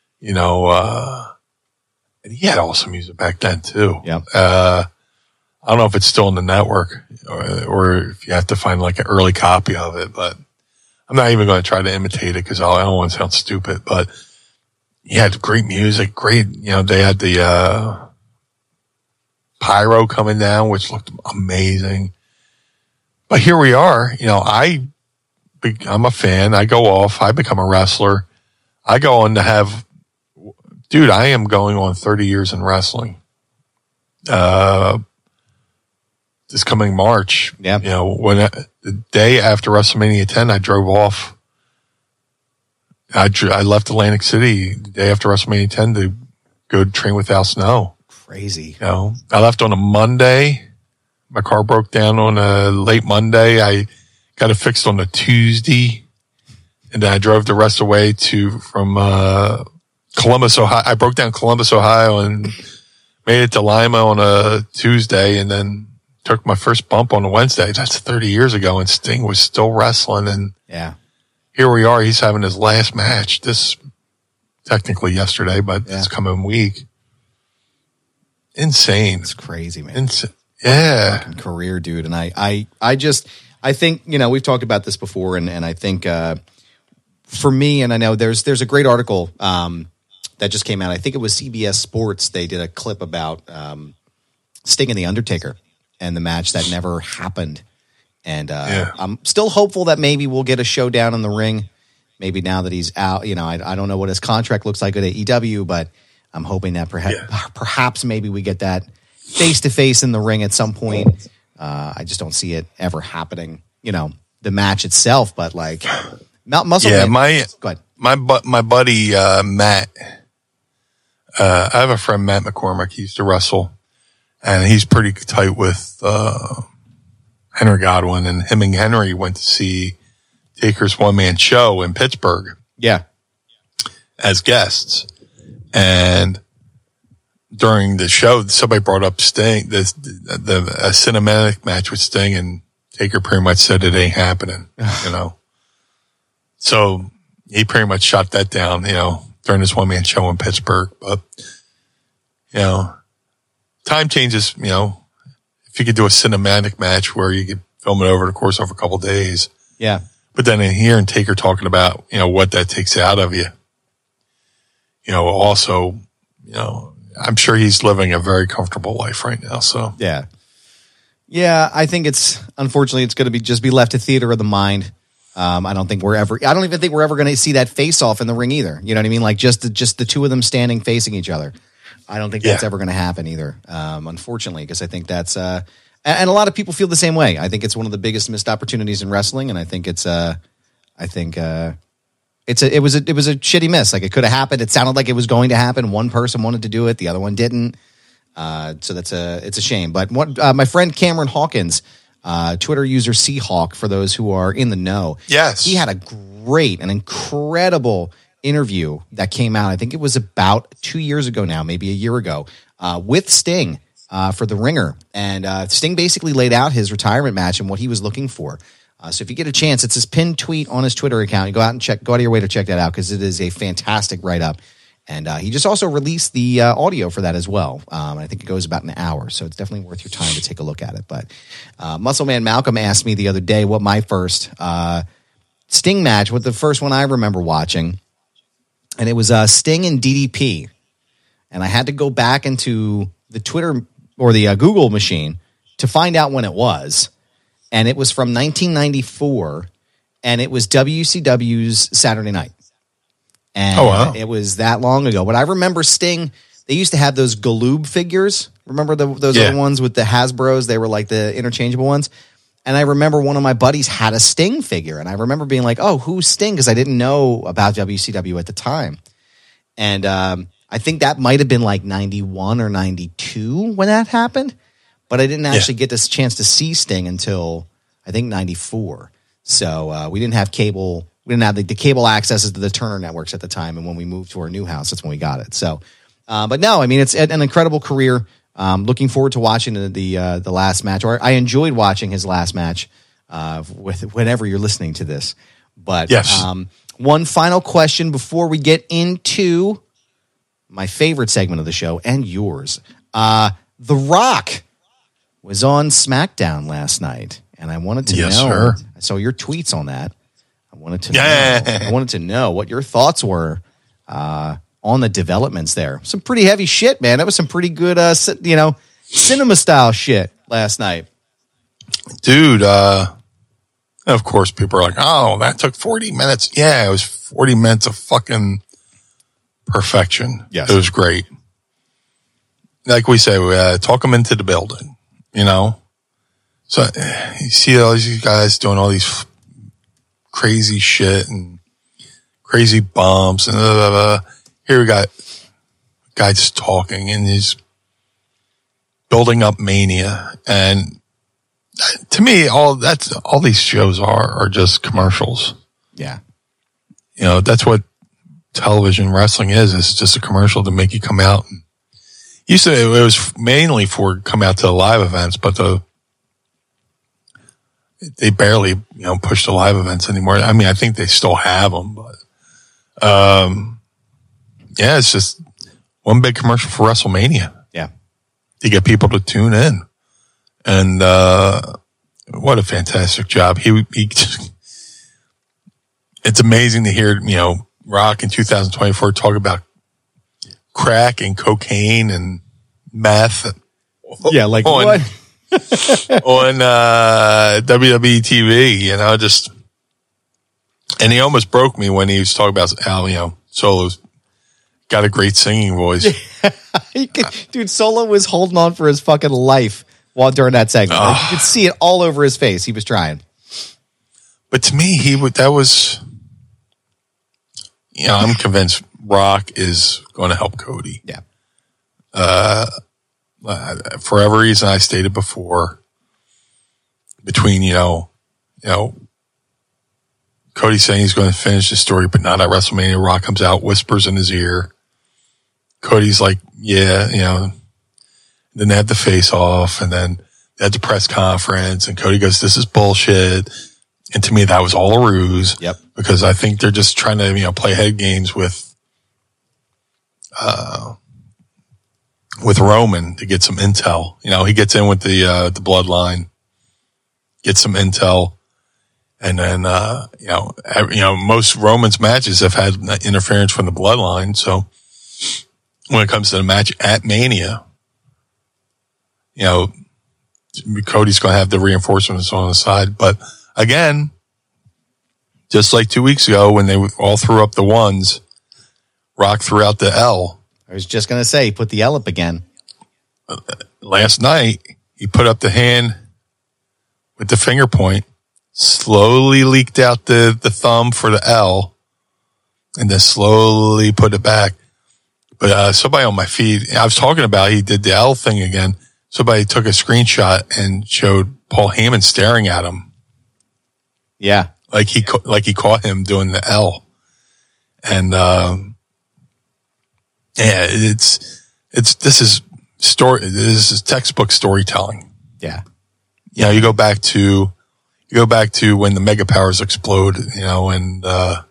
And he had awesome music back then too. Yeah. I don't know if it's still in the network or if you have to find like an early copy of it, but I'm not even going to try to imitate it because I don't want to sound stupid, but he had great music, they had the, pyro coming down, which looked amazing. But here we are, I'm a fan. I go off, I become a wrestler. I go on to have, I am going on 30 years in wrestling. This coming March, when the day after WrestleMania 10, I drove off. I left Atlantic City the day after WrestleMania 10 to go train with Al Snow. Crazy. I left on a Monday My car broke down on a late Monday. I got it fixed on a Tuesday, and then I drove the rest of the way from Columbus, Ohio. I broke down Columbus, Ohio, and made it to Lima on a Tuesday, and then took my first bump on a Wednesday. That's 30 years ago, and Sting was still wrestling, and here we are. He's having his last match. This technically yesterday, but this coming week. Insane. It's crazy, man. Yeah. Fucking career, dude. And I think, we've talked about this before, and I think for me, and I know there's a great article that just came out. I think it was CBS Sports. They did a clip about Sting and The Undertaker and the match that never happened. And I'm still hopeful that maybe we'll get a showdown in the ring. Maybe now that he's out, I don't know what his contract looks like at AEW, but I'm hoping that perhaps maybe we get that face-to-face in the ring at some point. I just don't see it ever happening, the match itself, but like Muscle Man. Go ahead. My buddy, Matt, I have a friend, Matt McCormick. He used to wrestle, and he's pretty tight with Henry Godwin, and him and Henry went to see Taker's one-man show in Pittsburgh. Yeah. As guests. And during the show, somebody brought up Sting, a cinematic match with Sting, and Taker pretty much said it ain't happening, So he pretty much shot that down, during this one-man show in Pittsburgh. But, time changes, if you could do a cinematic match where you could film it over the course of a couple of days. Yeah. But then in hearing Taker talking about, what that takes out of you, also, I'm sure he's living a very comfortable life right now. So yeah, I think unfortunately it's going to just be left to theater of the mind. I don't even think we're ever going to see that face off in the ring either. You know what I mean? Like just the two of them standing facing each other. I don't think that's ever going to happen either. Unfortunately, because I think that's and a lot of people feel the same way. I think it's one of the biggest missed opportunities in wrestling, and I think it was a shitty miss. Like it could have happened. It sounded like it was going to happen. One person wanted to do it, the other one didn't. So it's a shame. But my friend Cameron Hawkins, Twitter user Seahawk, for those who are in the know, yes, he had an incredible interview that came out. I think it was about 2 years ago now, maybe a year ago, with Sting for The Ringer, and Sting basically laid out his retirement match and what he was looking for. So if you get a chance, it's his pinned tweet on his Twitter account. You go out of your way to check that out because it is a fantastic write-up. And he just also released the audio for that as well. I think it goes about an hour, so it's definitely worth your time to take a look at it. But Muscle Man Malcolm asked me the other day what my first Sting match, what the first one I remember watching, and it was Sting and DDP. And I had to go back into the Twitter or the Google machine to find out when it was. And it was from 1994, and it was WCW's Saturday Night. And it was that long ago. But I remember Sting, they used to have those Galoob figures. Remember those other ones with the Hasbros? They were like the interchangeable ones. And I remember one of my buddies had a Sting figure. And I remember being like, oh, who's Sting? Because I didn't know about WCW at the time. And I think that might have been like 91 or 92 when that happened. But I didn't actually get this chance to see Sting until, I think, 94. So we didn't have cable. We didn't have the cable accesses to the Turner networks at the time. And when we moved to our new house, that's when we got it. So, but no, I mean, it's an incredible career. Looking forward to watching the last match. Or I enjoyed watching his last match whenever you're listening to this. But one final question before we get into my favorite segment of the show and yours. The Rock was on SmackDown last night, and I wanted to know. Sir. I saw your tweets on that. I wanted to know what your thoughts were on the developments there. Some pretty heavy shit, man. That was some pretty good, cinema style shit last night, dude. Of course, people are like, "Oh, that took 40 minutes." Yeah, it was 40 minutes of fucking perfection. Yes, it was great. Like we say, we talk them into the building. So you see all these guys doing all these crazy shit and crazy bumps and blah, blah, blah. Here we got a guy just talking and he's building up mania. And To me, all these shows are just commercials. Yeah. You know, that's what television wrestling is. It's just a commercial to make you come out. Used to, it was mainly for come out to the live events, but they barely, push the live events anymore. I mean, I think they still have them, but, yeah, it's just one big commercial for WrestleMania. Yeah. To get people to tune in. And, what a fantastic job. He it's amazing to hear, Rock in 2024 talk about crack and cocaine and meth. Yeah, like on, what? on WWE TV, just, and he almost broke me when he was talking about how, Solo's got a great singing voice. Dude, Solo was holding on for his fucking life during that segment. Like, you could see it all over his face. He was trying. But to me, that was, I'm convinced Rock is going to help Cody. Yeah. For every reason I stated before, between, Cody saying he's going to finish the story, but not at WrestleMania. Rock comes out, whispers in his ear. Cody's like, yeah, then they had the face off, and then they had the press conference, and Cody goes, this is bullshit. And to me, that was all a ruse. Yep. Because I think they're just trying to, play head games with Roman to get some intel. He gets in with the bloodline, gets some intel. And then, most Roman's matches have had interference from the bloodline. So when it comes to the match at Mania, Cody's going to have the reinforcements on the side. But again, just like 2 weeks ago when they all threw up the ones, Rock threw out the L. I was just going to say, put the L up again. Last night, he put up the hand with the finger point, slowly leaked out the thumb for the L, and then slowly put it back. But somebody on my feed, I was talking about, he did the L thing again. Somebody took a screenshot and showed Paul Heyman staring at him. Yeah. Like he caught him doing the L. And, yeah, this is textbook storytelling. Yeah. You go back to when the Mega Powers explode, and,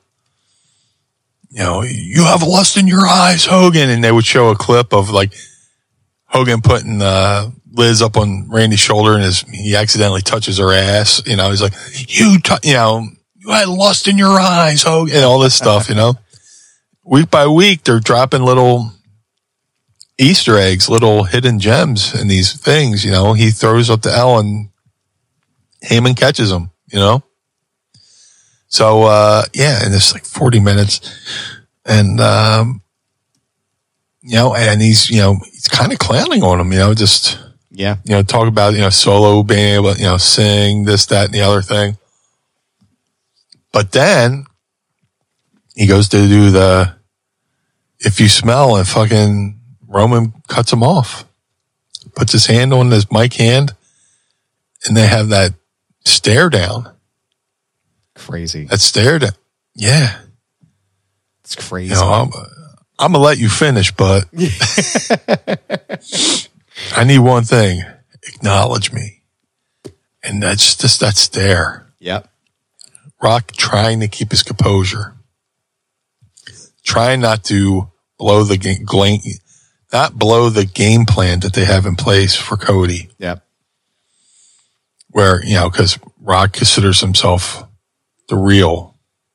you have lust in your eyes, Hogan. And they would show a clip of like Hogan putting, Liz up on Randy's shoulder and he accidentally touches her ass. He's like, you had lust in your eyes, Hogan, and all this stuff, Week by week, they're dropping little Easter eggs, little hidden gems in these things, He throws up the L and Heyman catches him, So, and it's like 40 minutes. And, and he's kind of clowning on him, Yeah. Talk about, Solo being able to, sing this, that, and the other thing. But then he goes to do if you smell, and fucking Roman cuts him off, puts his hand on his mic hand, and they have that stare down. Crazy. That stare down. Yeah. It's crazy. I'm going to let you finish, but I need one thing. Acknowledge me. And that's just that stare. Yep. Rock trying to keep his composure. Trying not to blow the game plan that they have in place for Cody. Yep. Where, because Rock considers himself the real,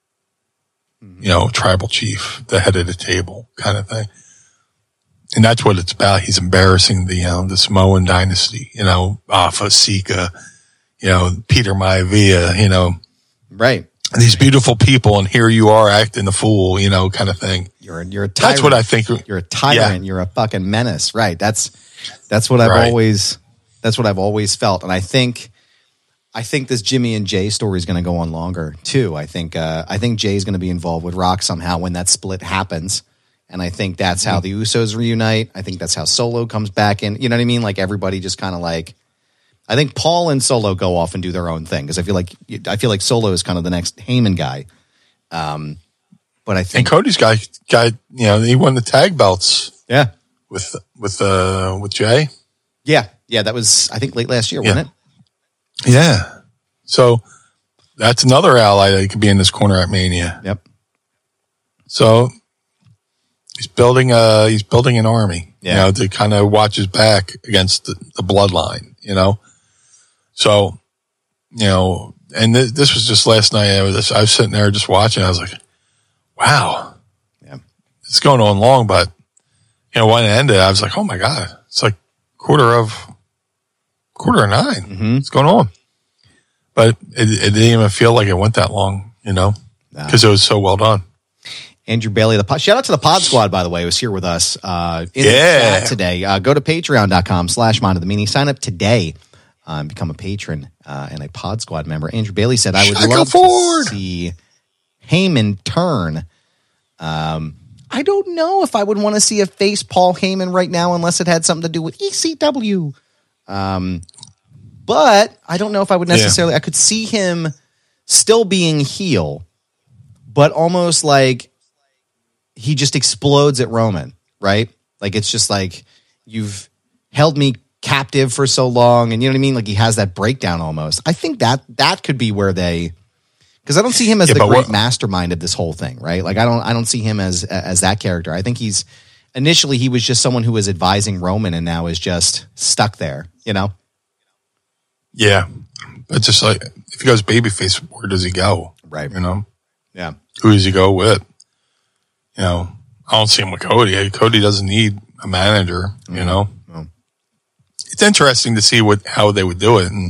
tribal chief, the head of the table kind of thing. And that's what it's about. He's embarrassing the Samoan dynasty, Alpha, Sika, Peter Maivia, Right. These beautiful people, and here you are acting the fool, kind of thing. You're a tyrant. That's what I think. You're a tyrant. Yeah. You're a fucking menace. Right. That's what I've always felt. And I think this Jimmy and Jay story is going to go on longer too. I think Jay's going to be involved with Rock somehow when that split happens. And I think that's how the Usos reunite. I think that's how Solo comes back in. You know what I mean? Like everybody just kind of like, I think Paul and Solo go off and do their own thing because I feel like Solo is kind of the next Heyman guy. But I think And Cody's got he won the tag belts. Yeah. With Jay. Yeah. That was I think late last year, wasn't it? Yeah. So that's another ally that could be in this corner at Mania. Yep. So he's building an army, to kind of watch his back against the bloodline, So, and this was just last night. I was sitting there just watching. I was like, wow, it's going on long, but when it ended, I was like, oh my God, it's like quarter of 9. Mm-hmm. What's going on? But it didn't even feel like it went that long, because it was so well done. Andrew Bailey, shout out to the Pod Squad, by the way, who's here with us in the chat today. Go to patreon.com/Mind of the Meanie. Sign up today and become a patron and a Pod Squad member. Andrew Bailey said, I would love to see Heyman turn. I don't know if I would want to see a face Paul Heyman right now unless it had something to do with ECW. But I don't know if I would necessarily. I could see him still being heel, but almost like he just explodes at Roman, right? Like it's just like you've held me captive for so long, and you know what I mean? Like he has that breakdown almost. I think that could be where they, because I don't see him as the great mastermind of this whole thing, right? Like I don't see him as that character. I think initially he was just someone who was advising Roman and now is just stuck there, Yeah. But just like if he goes babyface, where does he go? Right. Yeah. Who does he go with? I don't see him with Cody. Cody doesn't need a manager, No. It's interesting to see how they would do it. And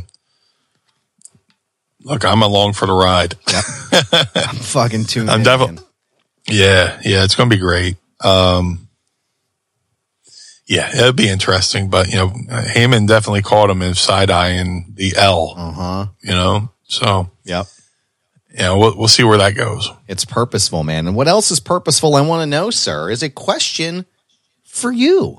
look, I'm along for the ride. Yep. I'm fucking tuned in. I'm definitely. Yeah, it's going to be great. It'll be interesting. But, Heyman definitely caught him in side-eyeing the L. So. Yep. Yeah, we'll see where that goes. It's purposeful, man. And what else is purposeful, I want to know, sir, is a question for you.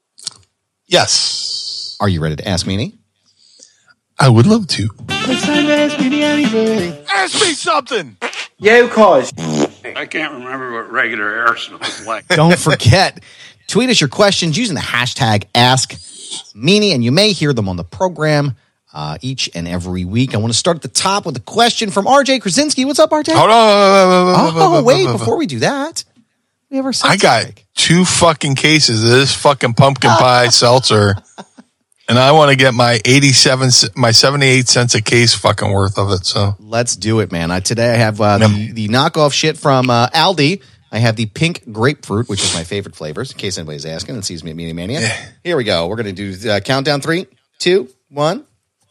Yes. Are you ready to ask Meanie? I would love to. It's time to ask Meanie anything. Ask me something. Yeah, cause. I can't remember what regular Arsenal was like. Don't forget, tweet us your questions using the hashtag AskMeanie, and you may hear them on the program each and every week. I want to start at the top with a question from RJ Krasinski. What's up, RJ? Hold on. Wait, before we do that, we have our I got break. 2 fucking cases of this fucking pumpkin pie seltzer, and I want to get my 78 cents a case fucking worth of it. So let's do it, man. Today I have the knockoff shit from Aldi. I have the pink grapefruit, which is my favorite flavors, in case anybody's asking and sees me at Meanie Mania. Yeah. Here we go. We're going to do countdown 3, 2, 1.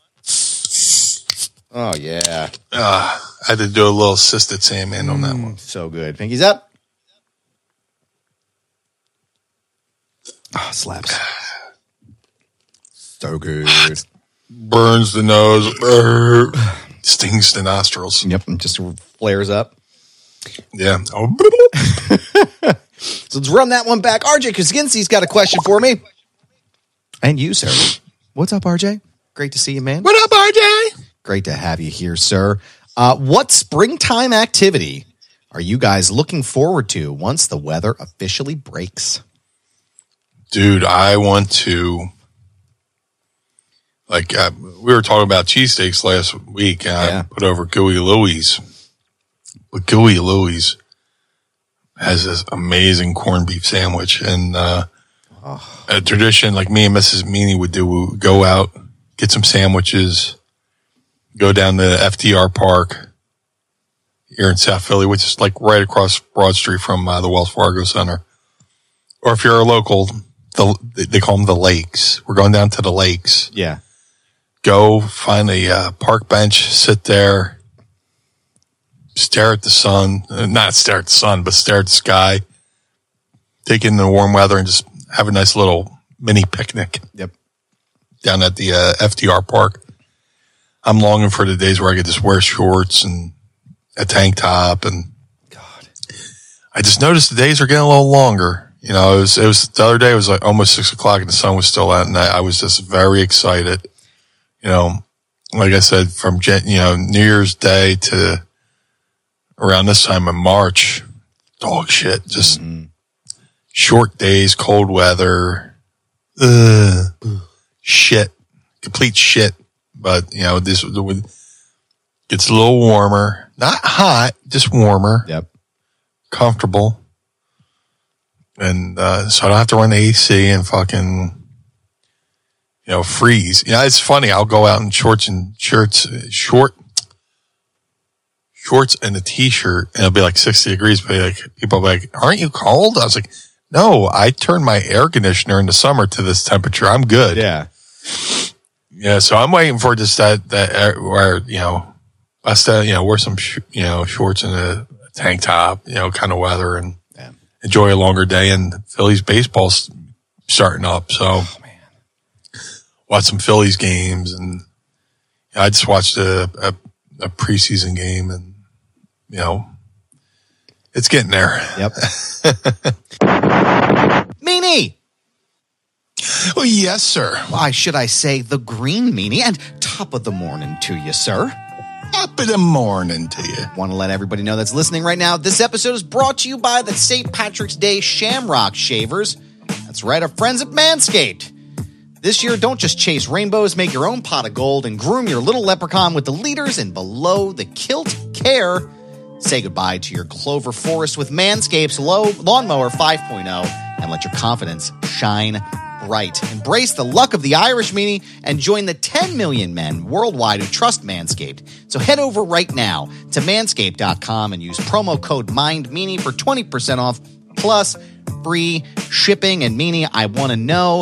Oh, yeah. I had to do a little assisted Sandman on that one. So good. Pinkies up. Oh, slaps. So good. Burns the nose. Stings the nostrils. Yep, and just flares up. Yeah. So let's run that one back. RJ Krasinski's got a question for me. And you, sir. What's up, RJ? Great to see you, man. What up, RJ? Great to have you here, sir. What springtime activity are you guys looking forward to once the weather officially breaks? Dude, I want to, we were talking about cheesesteaks last week, and I put over Gooey Louie's. But Gooey Louie's has this amazing corned beef sandwich. And a tradition like me and Mrs. Meanie would do, we would go out, get some sandwiches, go down to FDR Park here in South Philly, which is like right across Broad Street from the Wells Fargo Center. Or if you're a local, they call them the lakes. We're going down to the lakes. Yeah. Go find a park bench, sit there, stare at the sun. Not stare at the sun, but stare at the sky. Take in the warm weather and just have a nice little mini picnic. Yep. Down at the FDR Park. I'm longing for the days where I could just wear shorts and a tank top. And God, I just noticed the days are getting a little longer. It was the other day, it was like almost 6:00 and the sun was still out, and I was just very excited like I said, from New Year's Day to around this time in March, dog shit, just short days, cold weather, shit, complete shit. But this gets a little warmer, not hot, just warmer. Yep. Comfortable. And so I don't have to run the AC and fucking freeze. It's funny. I'll go out in shorts and a t-shirt, and it'll be like 60 degrees. But people will be like, "Aren't you cold?" I was like, "No, I turn my air conditioner in the summer to this temperature. I'm good." Yeah. Yeah. So I'm waiting for just that where us wear some shorts and a tank top, kind of weather, and enjoy a longer day. And Phillies baseball's starting up, so watch some Phillies games, and I just watched a preseason game, and it's getting there. Yep. Meanie! Oh, yes, sir. Why should I say the green meanie? And top of the morning to you, sir. Top of the morning to you. Want to let everybody know that's listening right now, this episode is brought to you by the St. Patrick's Day Shamrock Shavers. That's right, our friends at Manscaped. This year, don't just chase rainbows, make your own pot of gold and groom your little leprechaun with the leaders in below-the-kilt care. Say goodbye to your clover forest with Manscaped's Lawnmower 5.0 and let your confidence shine bright. Embrace the luck of the Irish meanie and join the 10 million men worldwide who trust Manscaped. So head over right now to manscaped.com and use promo code MINDMeanie for 20% off plus free shipping. And Meanie, I want to know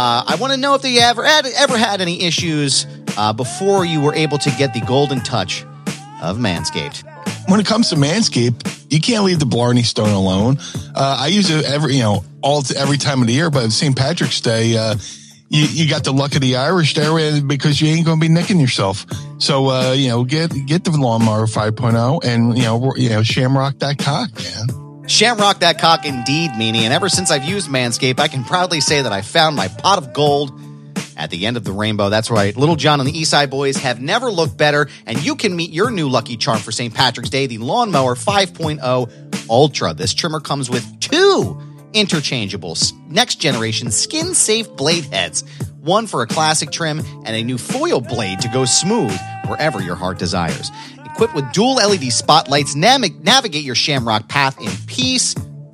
if you ever had any issues before you were able to get the golden touch of Manscaped. When it comes to Manscaped, you can't leave the Blarney Stone alone. I use it every time of the year, but St. Patrick's Day, you got the luck of the Irish there because you ain't going to be nicking yourself. So, get the Lawnmower 5.0 and, shamrock that cock, man. Shamrock that cock indeed, Meanie. And ever since I've used Manscaped, I can proudly say that I found my pot of gold at the end of the rainbow. That's right. Little John and the Eastside Boys have never looked better, and you can meet your new lucky charm for St. Patrick's Day, the Lawnmower 5.0 Ultra. This trimmer comes with 2 interchangeable next-generation skin-safe blade heads, one for a classic trim and a new foil blade to go smooth wherever your heart desires. Equipped with dual LED spotlights, navigate your shamrock path in peace.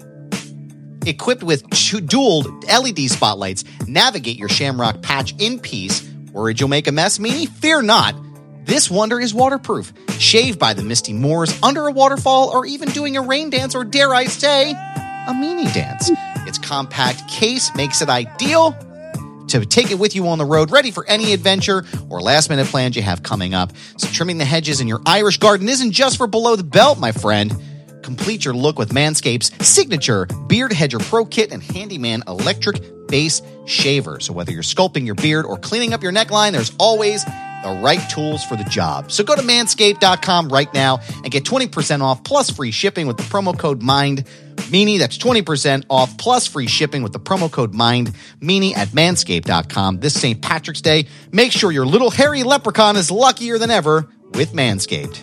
Equipped with dual LED spotlights, navigate your shamrock patch in peace. Worried you'll make a mess, Meanie? Fear not. This wonder is waterproof. Shave by the misty moors, under a waterfall, or even doing a rain dance, or dare I say, a Meanie dance. Its compact case makes it ideal to take it with you on the road, ready for any adventure or last-minute plans you have coming up. So trimming the hedges in your Irish garden isn't just for below the belt, my friend. Complete your look with Manscaped's signature Beard Hedger Pro Kit and Handyman Electric Base Shaver. So whether you're sculpting your beard or cleaning up your neckline, there's always the right tools for the job. So go to manscaped.com right now and get 20% off plus free shipping with the promo code MINDMeanie. That's 20% off plus free shipping with the promo code MINDMeanie at manscaped.com. This St. Patrick's Day, make sure your little hairy leprechaun is luckier than ever with Manscaped.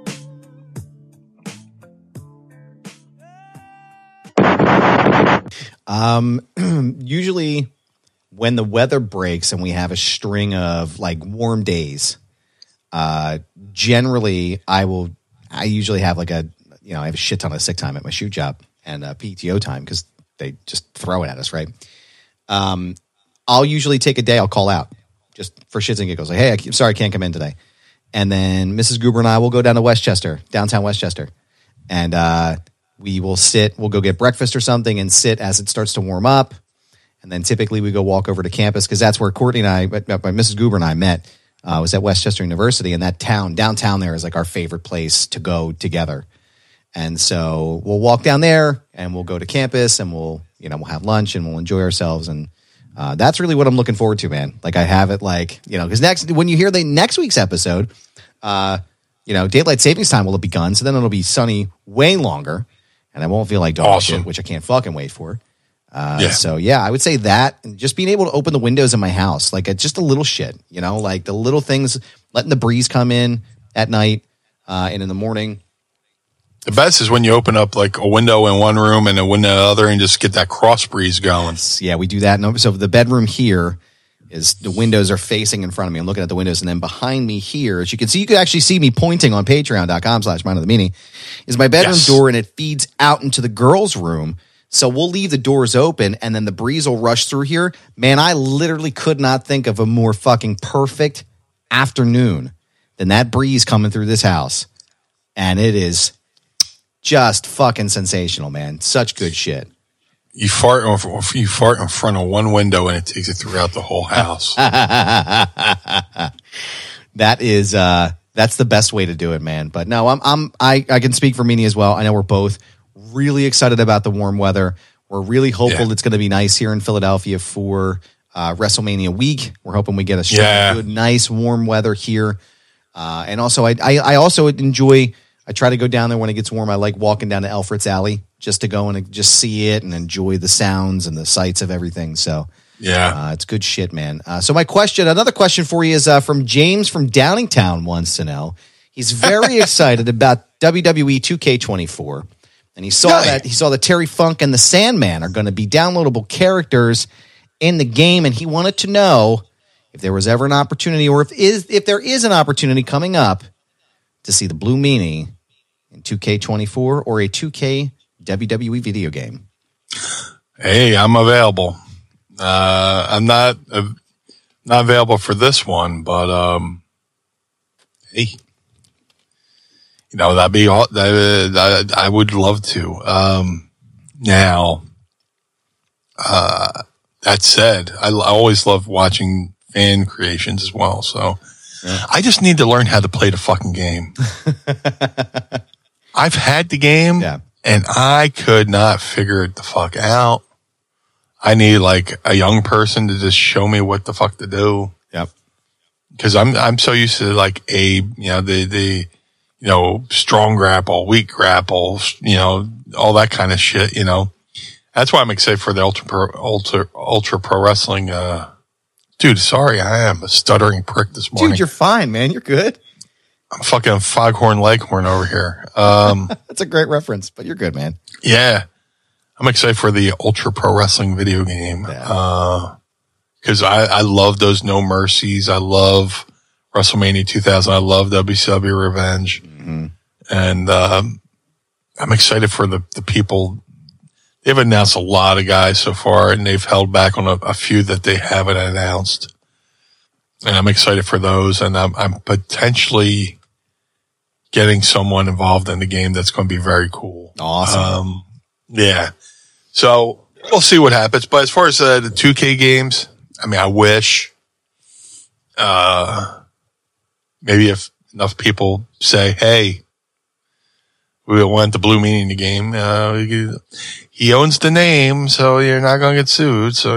Usually when the weather breaks and we have a string of like warm days, generally I usually have I have a shit ton of sick time at my shoot job and PTO time because they just throw it at us, right? I'll usually take a day, I'll call out just for shits and giggles. Like, hey, I'm sorry, I can't come in today. And then Mrs. Goober and I will go down to downtown Westchester. And, we'll go get breakfast or something and sit as it starts to warm up. And then typically we go walk over to campus because that's where Courtney and I, Mrs. Goober and I met, was at Westchester University. And that downtown there is like our favorite place to go together. And so we'll walk down there and we'll go to campus and we'll have lunch and we'll enjoy ourselves. And that's really what I'm looking forward to, man. Like I have it because when you hear the next week's episode, daylight savings time will have begun. So then it'll be sunny way longer. And I won't feel like dog shit, which I can't fucking wait for. So yeah, I would say that, and just being able to open the windows in my house, like just a little shit, like the little things, letting the breeze come in at night and in the morning. The best is when you open up like a window in one room and a window in the other and just get that cross breeze going. Yeah, we do that. So the bedroom here is the windows are facing in front of me. I'm looking at the windows, and then behind me here, as you can see, you could actually see me pointing on patreon.com/mindofthemeaning, is my bedroom door, and it feeds out into the girls' room. So we'll leave the doors open, and then the breeze will rush through here. Man, I literally could not think of a more fucking perfect afternoon than that breeze coming through this house. And it is just fucking sensational, man. Such good shit. You fart in front of one window and it takes it throughout the whole house. That's the best way to do it, man. But no, I can speak for Meanie as well. I know we're both really excited about the warm weather. We're really hopeful it's going to be nice here in Philadelphia for WrestleMania week. We're hoping we get a good, nice, warm weather here. And also, I also enjoy. I try to go down there when it gets warm. I like walking down to Alfred's Alley just to go and just see it and enjoy the sounds and the sights of everything. So it's good shit, man. So another question for you is from James from Downingtown wants to know. He's very excited about WWE 2K24. And he saw that Terry Funk and the Sandman are going to be downloadable characters in the game. And he wanted to know if there was ever an opportunity, or if there is an opportunity coming up to see the Blue Meanie in 2K24 or a 2K WWE video game. Hey, I'm available. I'm not available for this one, but hey, that'd be all. I would love to. Now, that said, I always love watching fan creations as well. So I just need to learn how to play the fucking game. I've had the game and I could not figure it the fuck out. I need like a young person to just show me what the fuck to do. Yep. Cause I'm so used to like the strong grapple, weak grapple, all that kind of shit, That's why I'm excited for the Ultra Pro Wrestling, dude, sorry, I am a stuttering prick this morning. Dude, you're fine, man. You're good. I'm fucking Foghorn Leghorn over here. That's a great reference, but you're good, man. Yeah. I'm excited for the Ultra Pro Wrestling video game. Cause I love those No Mercies. I love WrestleMania 2000. I love WCW Revenge. Mm-hmm. And, I'm excited for the people. They've announced a lot of guys so far, and they've held back on a few that they haven't announced. And I'm excited for those. And I'm potentially getting someone involved in the game that's going to be very cool. Awesome. Yeah. So we'll see what happens. But as far as the 2K games, I mean, I wish, maybe if enough people say, hey, we want the Blue Meanie in the game, he owns the name, so you're not going to get sued. So,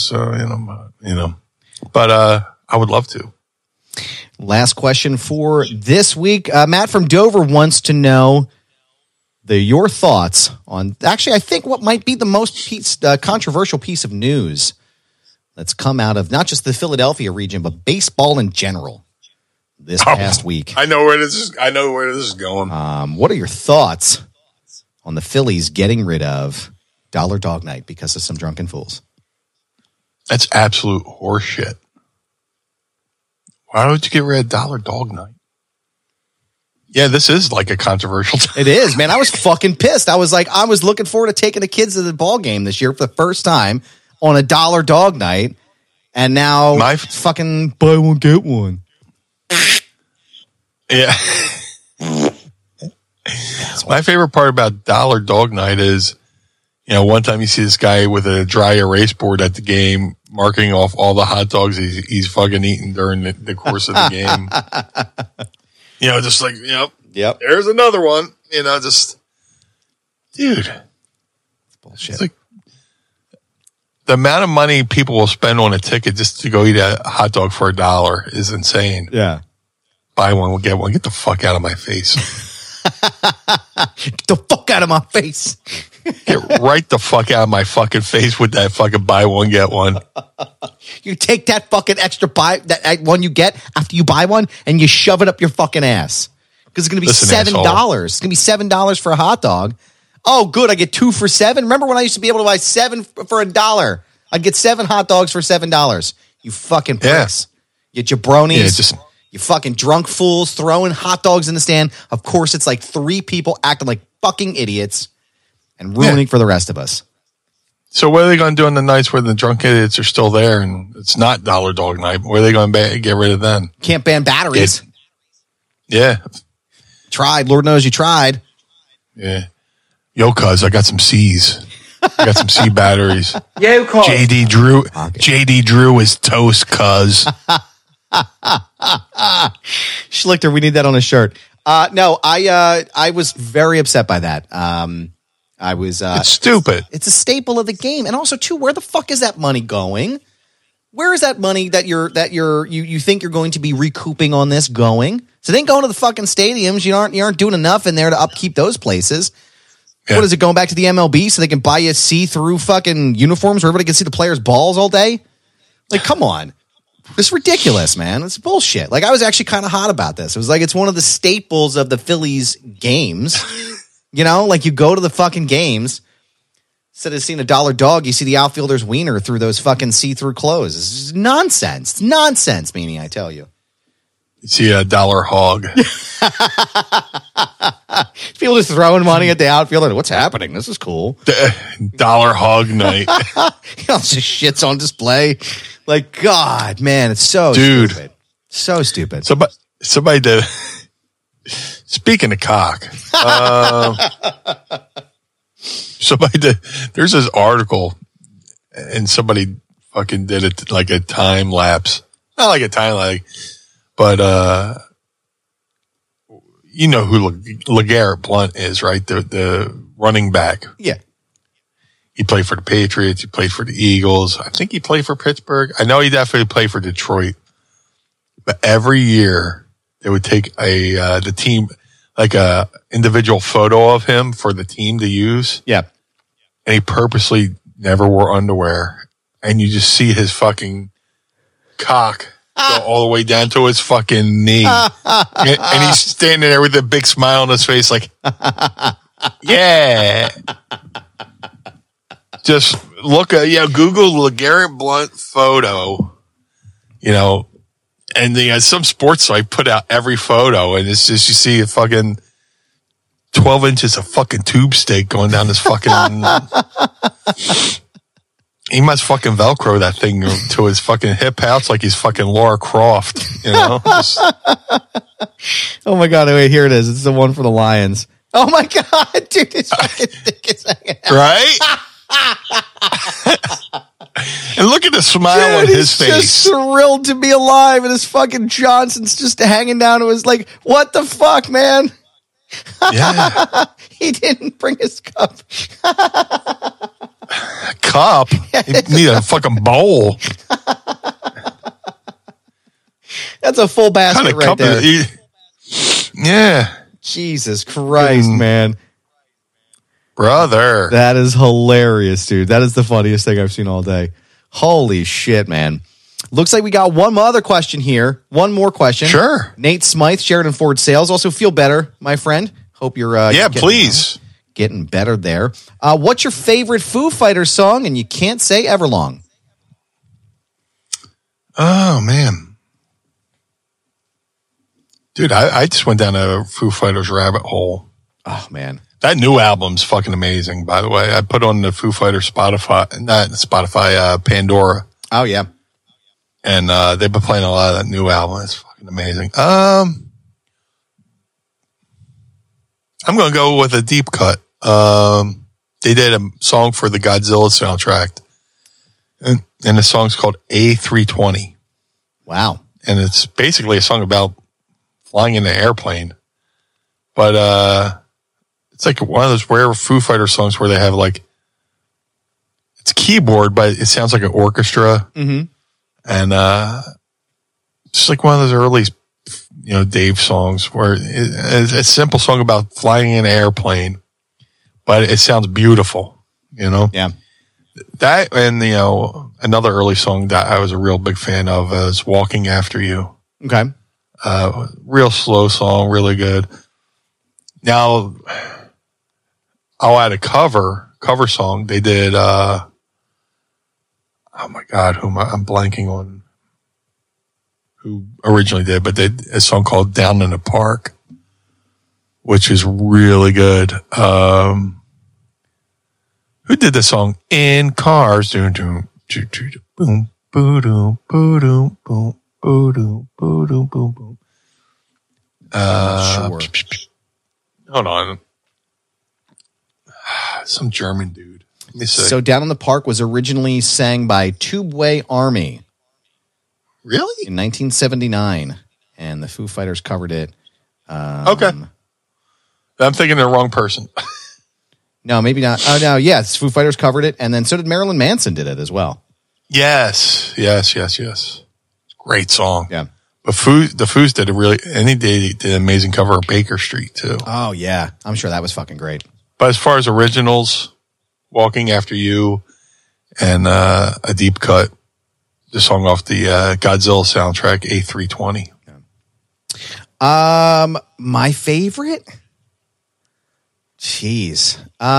but, I would love to. Last question for this week. Matt from Dover wants to know your thoughts on, actually, I think what might be the most controversial piece of news that's come out of not just the Philadelphia region, but baseball in general this past week. I know where this is going. What are your thoughts on the Phillies getting rid of Dollar Dog Night because of some drunken fools? That's absolute horseshit. Why don't you get rid of Dollar Dog Night? Yeah, this is like a controversial time. It is, man. I was fucking pissed. I was looking forward to taking the kids to the ball game this year for the first time on a Dollar Dog Night, and now fucking buy one get one. Yeah. My favorite part about Dollar Dog Night is, one time you see this guy with a dry erase board at the game marking off all the hot dogs he's fucking eating during the course of the game. Just like, yep. There's another one, just, dude. It's bullshit. It's like the amount of money people will spend on a ticket just to go eat a hot dog for $1 is insane. Yeah. Buy one, we'll get one. Get the fuck out of my face. Get the fuck out of my face. Get right the fuck out of my fucking face with that fucking buy one, get one. You take that fucking extra that one you get after you buy one and you shove it up your fucking ass. Because it's going to be $7. Asshole. It's going to be $7 for a hot dog. Oh, good. I get 2 for $7. Remember when I used to be able to buy 7 for $1? I'd get 7 hot dogs for $7. You fucking pricks. You jabronis. You fucking drunk fools throwing hot dogs in the stand. Of course, it's like 3 people acting like fucking idiots and ruining for the rest of us. So what are they going to do on the nights where the drunk idiots are still there and it's not Dollar Dog night? Where are they going to get rid of them? Can't ban batteries. Yeah. Tried. Lord knows you tried. Yeah. Yo, cuz, I got some C's. I got some C batteries. Yo, cuz. JD Drew is toast, cuz. Schlichter, we need that on a shirt. No, I was very upset by that. I was. It's stupid. It's a staple of the game, and also too, where the fuck is that money going? Where is that money that you think you're going to be recouping on this going? So they ain't going to the fucking stadiums. You aren't doing enough in there to upkeep those places. Yeah. What is it, going back to the MLB so they can buy you see-through fucking uniforms where everybody can see the players' balls all day? Like, come on. It's ridiculous, man. It's bullshit. Like, I was actually kind of hot about this. It was like it's one of the staples of the Phillies games. You know, like you go to the fucking games, instead of seeing a dollar dog, you see the outfielder's wiener through those fucking see-through clothes. It's just nonsense. It's nonsense, meaning I tell you. You see a dollar hog. People just throwing money at the outfielder. What's happening? This is cool. Dollar hog night. You know, just shit's on display. Like, God, man, it's so stupid. So stupid. Somebody did. Speaking of cock, somebody did. There's this article, and somebody fucking did it like a time lapse. Not like a time lapse, but you know who LeGarrette Blount is, right? The running back. Yeah. He played for the Patriots. He played for the Eagles. I think he played for Pittsburgh. I know he definitely played for Detroit. But every year they would take the team, like a individual photo of him for the team to use. Yeah. And he purposely never wore underwear. And you just see his fucking cock go all the way down to his fucking knee. And he's standing there with a big smile on his face like, yeah. Just look at, Google LeGarrette Blount photo, and some sports site put out every photo, and it's just, you see a fucking 12 inches of fucking tube steak going down this fucking, he must fucking Velcro that thing to his fucking hip pouch like he's fucking Laura Croft, Just, oh my God, wait, here it is. It's the one for the Lions. Oh my God, dude, his fucking dick is hanging out. Right? And look at the smile on his face. He's just thrilled to be alive, and his fucking Johnson's just hanging down to his, like, what the fuck, man? Yeah. He didn't bring his cup. Cup? You need a fucking bowl. That's a full basket right there. Yeah. Jesus Christ, man. Brother. That is hilarious, dude. That is the funniest thing I've seen all day. Holy shit, man. Looks like we got one other question here. One more question. Sure. Nate Smythe, Sheridan Ford Sales. Also, feel better, my friend. Hope you're getting better there. What's your favorite Foo Fighters song? And you can't say Everlong. Oh, man. Dude, I just went down a Foo Fighters rabbit hole. Oh, man. That new album's fucking amazing, by the way. I put on the Foo Fighters Pandora. Oh, yeah. And they've been playing a lot of that new album. It's fucking amazing. I'm going to go with a deep cut. They did a song for the Godzilla soundtrack. And the song's called A320. Wow. And it's basically a song about flying in an airplane. But it's like one of those rare Foo Fighter songs where they have like, it's keyboard, but it sounds like an orchestra. Mm-hmm. And just like one of those early Dave songs where it's a simple song about flying in an airplane, but it sounds beautiful, Yeah. That and, another early song that I was a real big fan of is Walking After You. Okay. Real slow song, really good. Now, I'll add a cover song. They did, oh my God, I'm blanking on who originally did, but they did a song called Down in the Park, which is really good. Who did the song In Cars? Boom, boom, boom, boom, boom, boom, boom, boom, boom. Sure. Hold on. Some German dude. Let me see. So Down in the Park was originally sang by Tubeway Army Really? in 1979, and the Foo Fighters covered it. Okay. I'm thinking the wrong person. No, maybe not. Oh, no, yes, Foo Fighters covered it, and then so did Marilyn Manson did it as well. Yes. Great song. Yeah. But the Foos did did an amazing cover of Baker Street too. Oh, yeah. I'm sure that was fucking great. But as far as originals, Walking After You and a deep cut, the song off the Godzilla soundtrack, A320. My favorite? Jeez.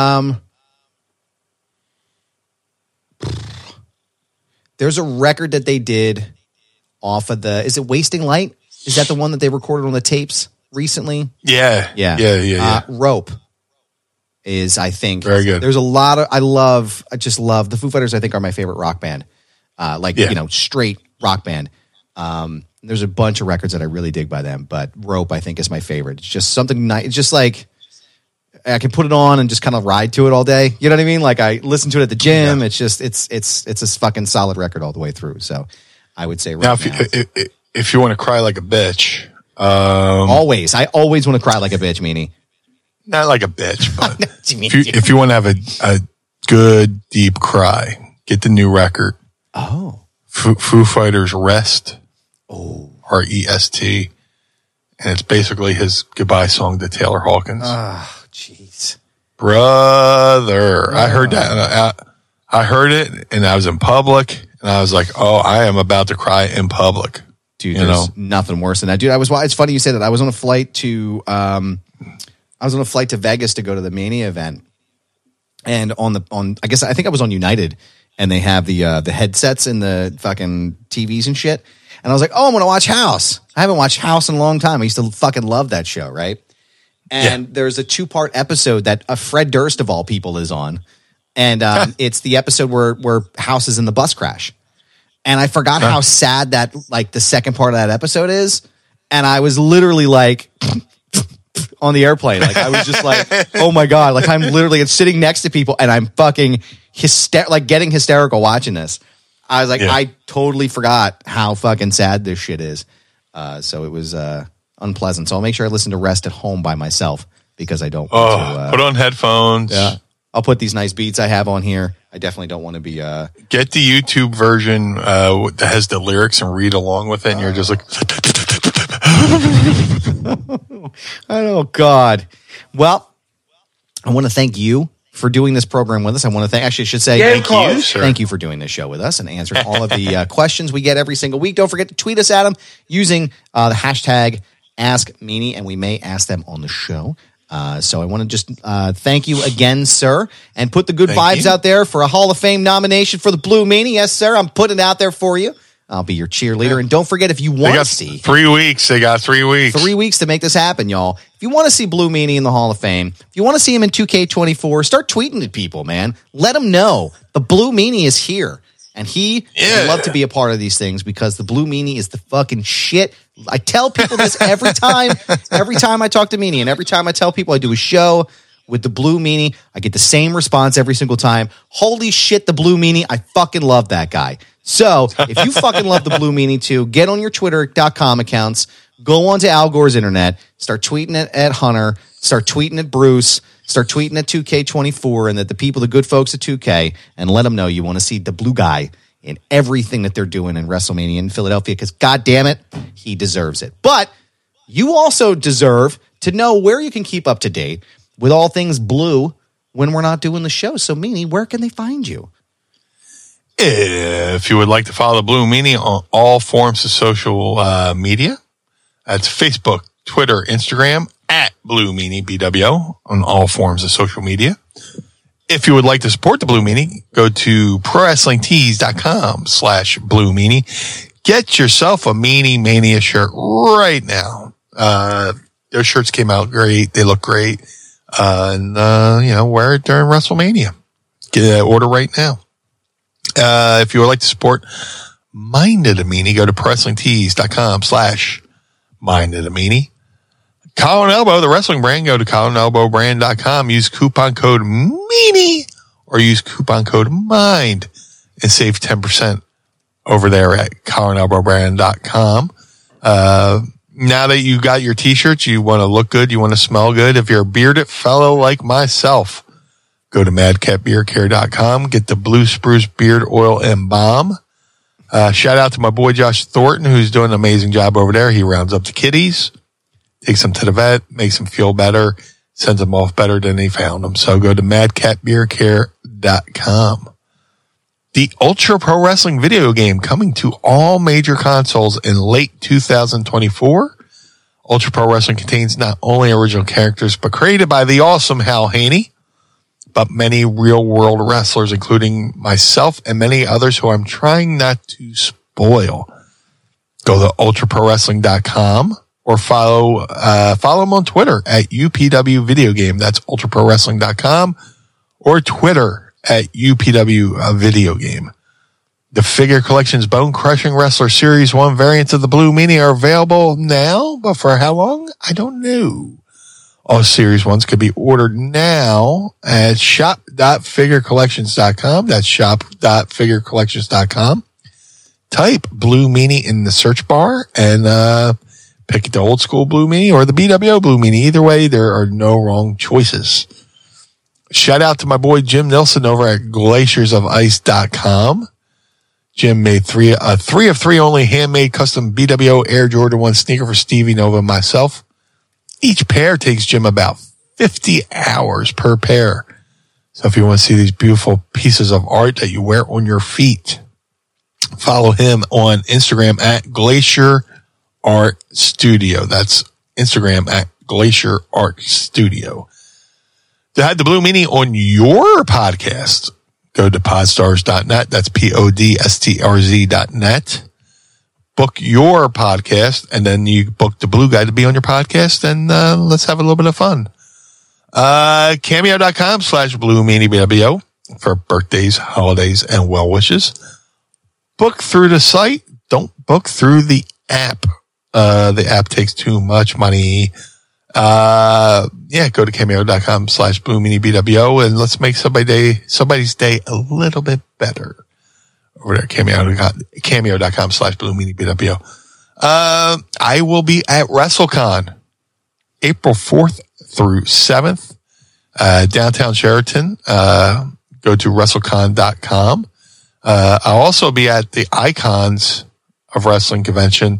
There's a record that they did off of is it Wasting Light? Is that the one that they recorded on the tapes recently? Yeah. Rope is, I think, very good. There's a lot of, I just love the Foo Fighters. I think are my favorite rock band, straight rock band. There's a bunch of records that I really dig by them, but Rope I think is my favorite. It's just something nice. It's just like I can put it on and just kind of ride to it all day. You know what I mean? Like I listen to it at the gym. Yeah. It's just it's a fucking solid record all the way through. So I would say now if you want to cry like a bitch, I always want to cry like a bitch, Meanie. Not like a bitch, but if you want to have a good deep cry, get the new record. Oh, Foo Fighters Rest. Oh, REST, and it's basically his goodbye song to Taylor Hawkins. Oh, jeez, brother! I heard that. I heard it, and I was in public, and I was like, "Oh, I am about to cry in public." Dude, there's nothing worse than that. Dude, it's funny you say that. I was on a flight to Vegas to go to the Mania event, and I think I was on United, and they have the headsets in the fucking TVs and shit. And I was like, oh, I'm going to watch House. I haven't watched House in a long time. I used to fucking love that show, right? And there's a 2-part episode that Fred Durst, of all people, is on. And it's the episode where House is in the bus crash. And I forgot how sad that, like, the second part of that episode is. And I was literally like on the airplane. Like, I was just like, oh my God. Like, I'm literally sitting next to people and I'm fucking getting hysterical watching this. I was like, I totally forgot how fucking sad this shit is. So it was unpleasant. So I'll make sure I listen to Rest at home by myself because I don't want to. Put on headphones. Yeah. I'll put these nice beats I have on here. I definitely don't want to be. Get the YouTube version that has the lyrics and read along with it. And you're just like. Oh, God. Well, I want to thank you for doing this program with us. I want to thank you for doing this show with us and answering all of the questions we get every single week. Don't forget to tweet us at them using the hashtag AskMeanie, and we may ask them on the show. So I want to just thank you again, sir, and put the good vibes out there for a Hall of Fame nomination for the Blue Meanie. Yes, sir. I'm putting it out there for you. I'll be your cheerleader. And don't forget, if you want to see 3 weeks, they got 3 weeks. 3 weeks to make this happen, y'all. If you want to see Blue Meanie in the Hall of Fame, if you want to see him in 2K24, start tweeting at people, man. Let them know the Blue Meanie is here. And he would love to be a part of these things because the Blue Meanie is the fucking shit. I tell people this every time I talk to Meanie, and every time I tell people I do a show with the Blue Meanie, I get the same response every single time. Holy shit, the Blue Meanie. I fucking love that guy. So if you fucking love the Blue Meanie too, get on your Twitter.com accounts, go onto Al Gore's internet, start tweeting it at Hunter, start tweeting at Bruce, start tweeting at 2K24 and that the good folks at 2K, and let them know you want to see the blue guy in everything that they're doing in WrestleMania in Philadelphia, because God damn it, he deserves it. But you also deserve to know where you can keep up to date with all things Blue when we're not doing the show. So, Meanie, where can they find you? If you would like to follow the Blue Meanie on all forms of social media, that's Facebook, Twitter, Instagram, at Blue Meanie BWO on all forms of social media. If you would like to support the Blue Meanie, go to ProWrestlingTees.com/Blue Meanie. Get yourself a Meanie Mania shirt right now. Their shirts came out great. They look great. Wear it during WrestleMania. Get that order right now. If you would like to support Minded a Meanie, go to ProWrestlingTees.com/Minded a Meanie. Collar and Elbow, the wrestling brand, go to collarandelbowbrand.com. Use coupon code MEANIE or use coupon code MIND and save 10% over there at collarandelbowbrand.com. Now that you got your t-shirts, you want to look good, you want to smell good. If you're a bearded fellow like myself, go to madcapbeardcare.com. Get the Blue Spruce Beard Oil and Balm. Shout out to my boy Josh Thornton, who's doing an amazing job over there. He rounds up the kitties, takes them to the vet, makes them feel better, sends them off better than he found them. So go to madcapbeardcare.com. The Ultra Pro Wrestling video game coming to all major consoles in late 2024. Ultra Pro Wrestling contains not only original characters, but created by the awesome Hal Haney, but many real-world wrestlers, including myself and many others who I'm trying not to spoil. Go to ultraprowrestling.com or follow them on Twitter at UPW Video Game. That's ultraprowrestling.com or Twitter at UPW Video Game. The Figure Collection's Bone Crushing Wrestler Series 1 variants of the Blue Meanie are available now, but for how long? I don't know. All Series 1s can be ordered now at shop.figurecollections.com. That's shop.figurecollections.com. Type Blue Meanie in the search bar and pick the old school Blue Meanie or the BWO Blue Meanie. Either way, there are no wrong choices. Shout out to my boy Jim Nilsson over at glaciersofIce.com. Jim made three of three only handmade custom BWO Air Jordan 1 sneaker for Stevie Nova and myself. Each pair takes Jim about 50 hours per pair. So if you want to see these beautiful pieces of art that you wear on your feet, follow him on Instagram at Glacier Art Studio. That's Instagram at Glacier Art Studio. To have the Blue Meanie on your podcast, go to podstars.net. That's podstrz.net. Book your podcast, and then you book the Blue Guy to be on your podcast, and let's have a little bit of fun. Cameo.com/Blue Meanie BWO for birthdays, holidays, and well wishes. Book through the site. Don't book through the app. The app takes too much money. Go to cameo.com/Blue Meanie BWO, and let's make somebody's day a little bit better. Over there, cameo.com/Blue Meanie BWO. I will be at WrestleCon April 4th through 7th, downtown Sheraton. Go to WrestleCon.com. I'll also be at the Icons of Wrestling convention,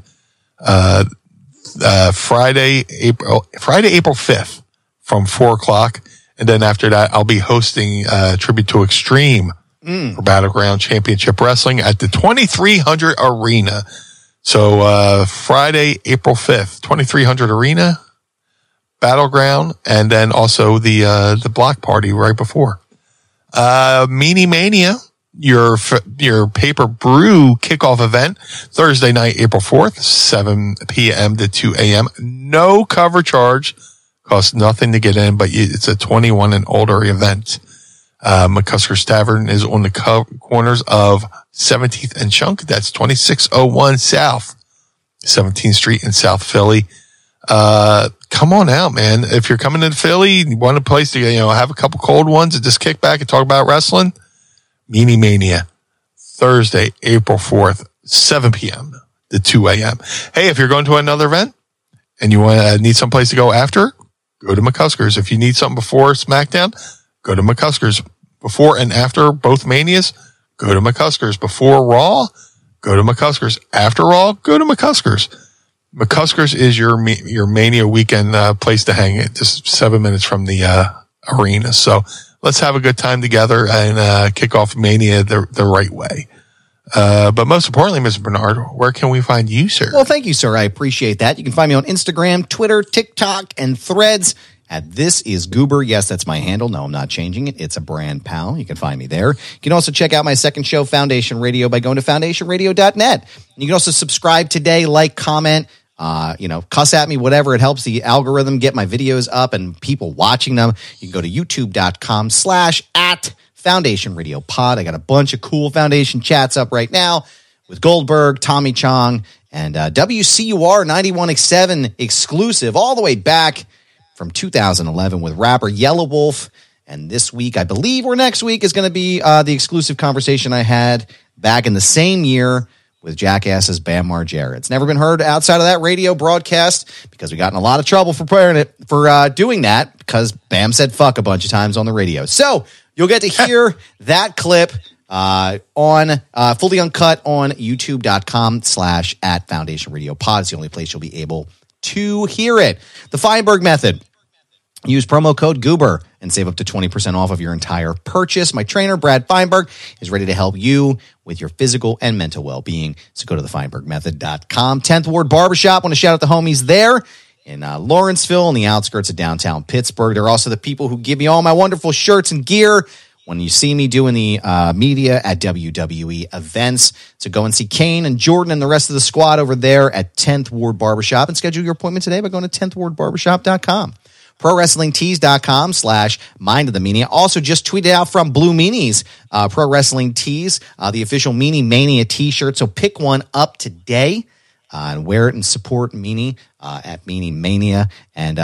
Friday, April 5th from 4:00. And then after that, I'll be hosting Tribute to Extreme for Battleground Championship Wrestling at the 2300 Arena. So, Friday, April 5th, 2300 Arena, Battleground, and then also the block party right before. Meanie Mania, your paper brew kickoff event, Thursday night, April 4th, 7 p.m. to 2 a.m. No cover charge, costs nothing to get in, but it's a 21 and older event. McCusker's Tavern is on the corners of 17th and Chunk. That's 2601 South 17th Street in South Philly. Come on out, man. If you're coming to Philly, you want a place to, have a couple cold ones and just kick back and talk about wrestling, Meanie Mania, Thursday, April 4th, 7 p.m. to 2 a.m. Hey, if you're going to another event and you need some place to go after, go to McCusker's. If you need something before SmackDown, go to McCusker's. Before and after both Manias, go to McCuskers. Before Raw, go to McCuskers. After Raw, go to McCuskers. McCuskers is your Mania weekend place to hang it, just 7 minutes from the arena. So let's have a good time together and kick off Mania the right way. But most importantly, Mr. Bernard, where can we find you, sir? Well, thank you, sir. I appreciate that. You can find me on Instagram, Twitter, TikTok, and Threads at This Is Goober. Yes, that's my handle. No, I'm not changing it. It's a brand pal. You can find me there. You can also check out my second show, Foundation Radio, by going to foundationradio.net. You can also subscribe today, like, comment, cuss at me, whatever. It helps the algorithm get my videos up and people watching them. You can go to youtube.com/@Foundation Radio Pod. I got a bunch of cool Foundation chats up right now with Goldberg, Tommy Chong, and WCUR 91.7 exclusive all the way back from 2011 with rapper Yellow Wolf. And this week, I believe, or next week, is going to be the exclusive conversation I had back in the same year with Jackass's Bam Margera. It's never been heard outside of that radio broadcast because we got in a lot of trouble for doing that because Bam said fuck a bunch of times on the radio. So you'll get to hear that clip on fully uncut on youtube.com/@Foundation Radio Pod. It's the only place you'll be able to hear it. The Feinberg method. Use promo code Goober and save up to 20% off of your entire purchase. My trainer, Brad Feinberg, is ready to help you with your physical and mental well-being. So go to thefeinbergmethod.com. 10th Ward Barbershop. Want to shout out the homies there in Lawrenceville on the outskirts of downtown Pittsburgh. They're also the people who give me all my wonderful shirts and gear when you see me doing the media at WWE events. So go and see Kane and Jordan and the rest of the squad over there at 10th Ward Barbershop and schedule your appointment today by going to 10thwardbarbershop.com. ProWrestlingTees.com/Mind of the Meanie. Also just tweeted out from Blue Meanies, Pro Wrestling Tees, the official Meanie Mania t-shirt. So pick one up today and wear it and support Meanie at Meanie Mania, and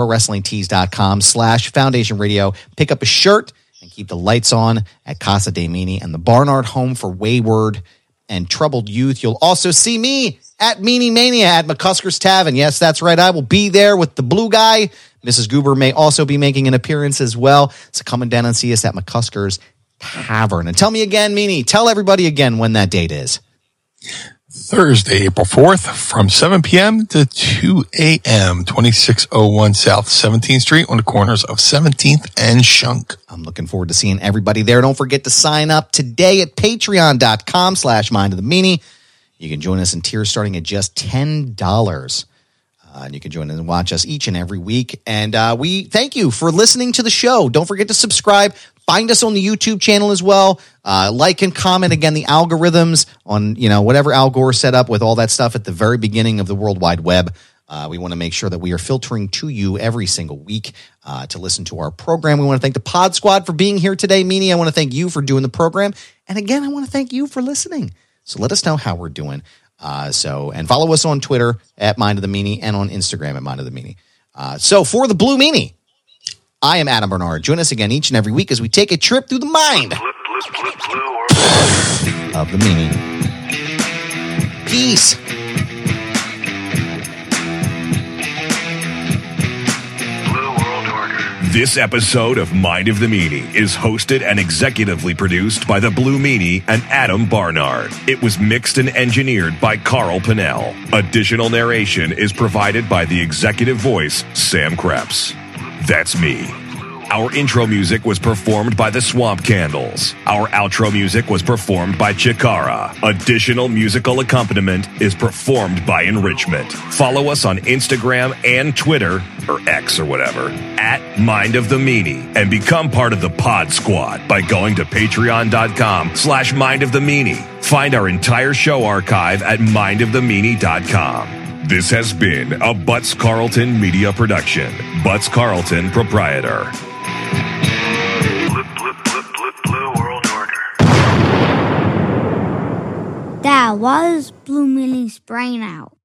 ProWrestlingTees.com/Foundation Radio. Pick up a shirt and keep the lights on at Casa de Meanie and the Barnard Home for Wayward and Troubled Youth. You'll also see me at Meanie Mania at McCuskers Tavern. Yes, that's right. I will be there with the blue guy. Mrs. Goober may also be making an appearance as well. So come down and see us at McCuskers Tavern. And tell me again, Meanie, tell everybody again when that date is. Thursday, April 4th from 7 p.m. to 2 a.m., 2601 South 17th Street on the corners of 17th and Shunk. I'm looking forward to seeing everybody there. Don't forget to sign up today at patreon.com/Mind of the Meanie. You can join us in tiers starting at just $10. And you can join in and watch us each and every week. And we thank you for listening to the show. Don't forget to subscribe. Find us on the YouTube channel as well. Like and comment. Again, the algorithms on, whatever Al Gore set up with all that stuff at the very beginning of the World Wide Web. We want to make sure that we are filtering to you every single week to listen to our program. We want to thank the Pod Squad for being here today. Meanie, I want to thank you for doing the program. And again, I want to thank you for listening. So let us know how we're doing. And follow us on Twitter at Mind of the Meanie and on Instagram at Mind of the Meanie. So for the Blue Meanie, I am Adam Bernard. Join us again each and every week as we take a trip through the mind of the Meanie. Peace. This episode of Mind of the Meanie is hosted and executively produced by the Blue Meanie and Adam Barnard. It was mixed and engineered by Carl Pinnell. Additional narration is provided by the executive voice, Sam Krebs. That's me. Our intro music was performed by the Swamp Candles. Our outro music was performed by Chikara. Additional musical accompaniment is performed by Enrichment. Follow us on Instagram and Twitter, or X or whatever, at Mind of the Meanie, and become part of the Pod Squad by going to patreon.com/Mind of the Meanie. Find our entire show archive at mindofthemeanie.com. This has been a Butts Carlton media production. Butts Carlton, proprietor. Blue World Order. That was Blue Meanie's brain out.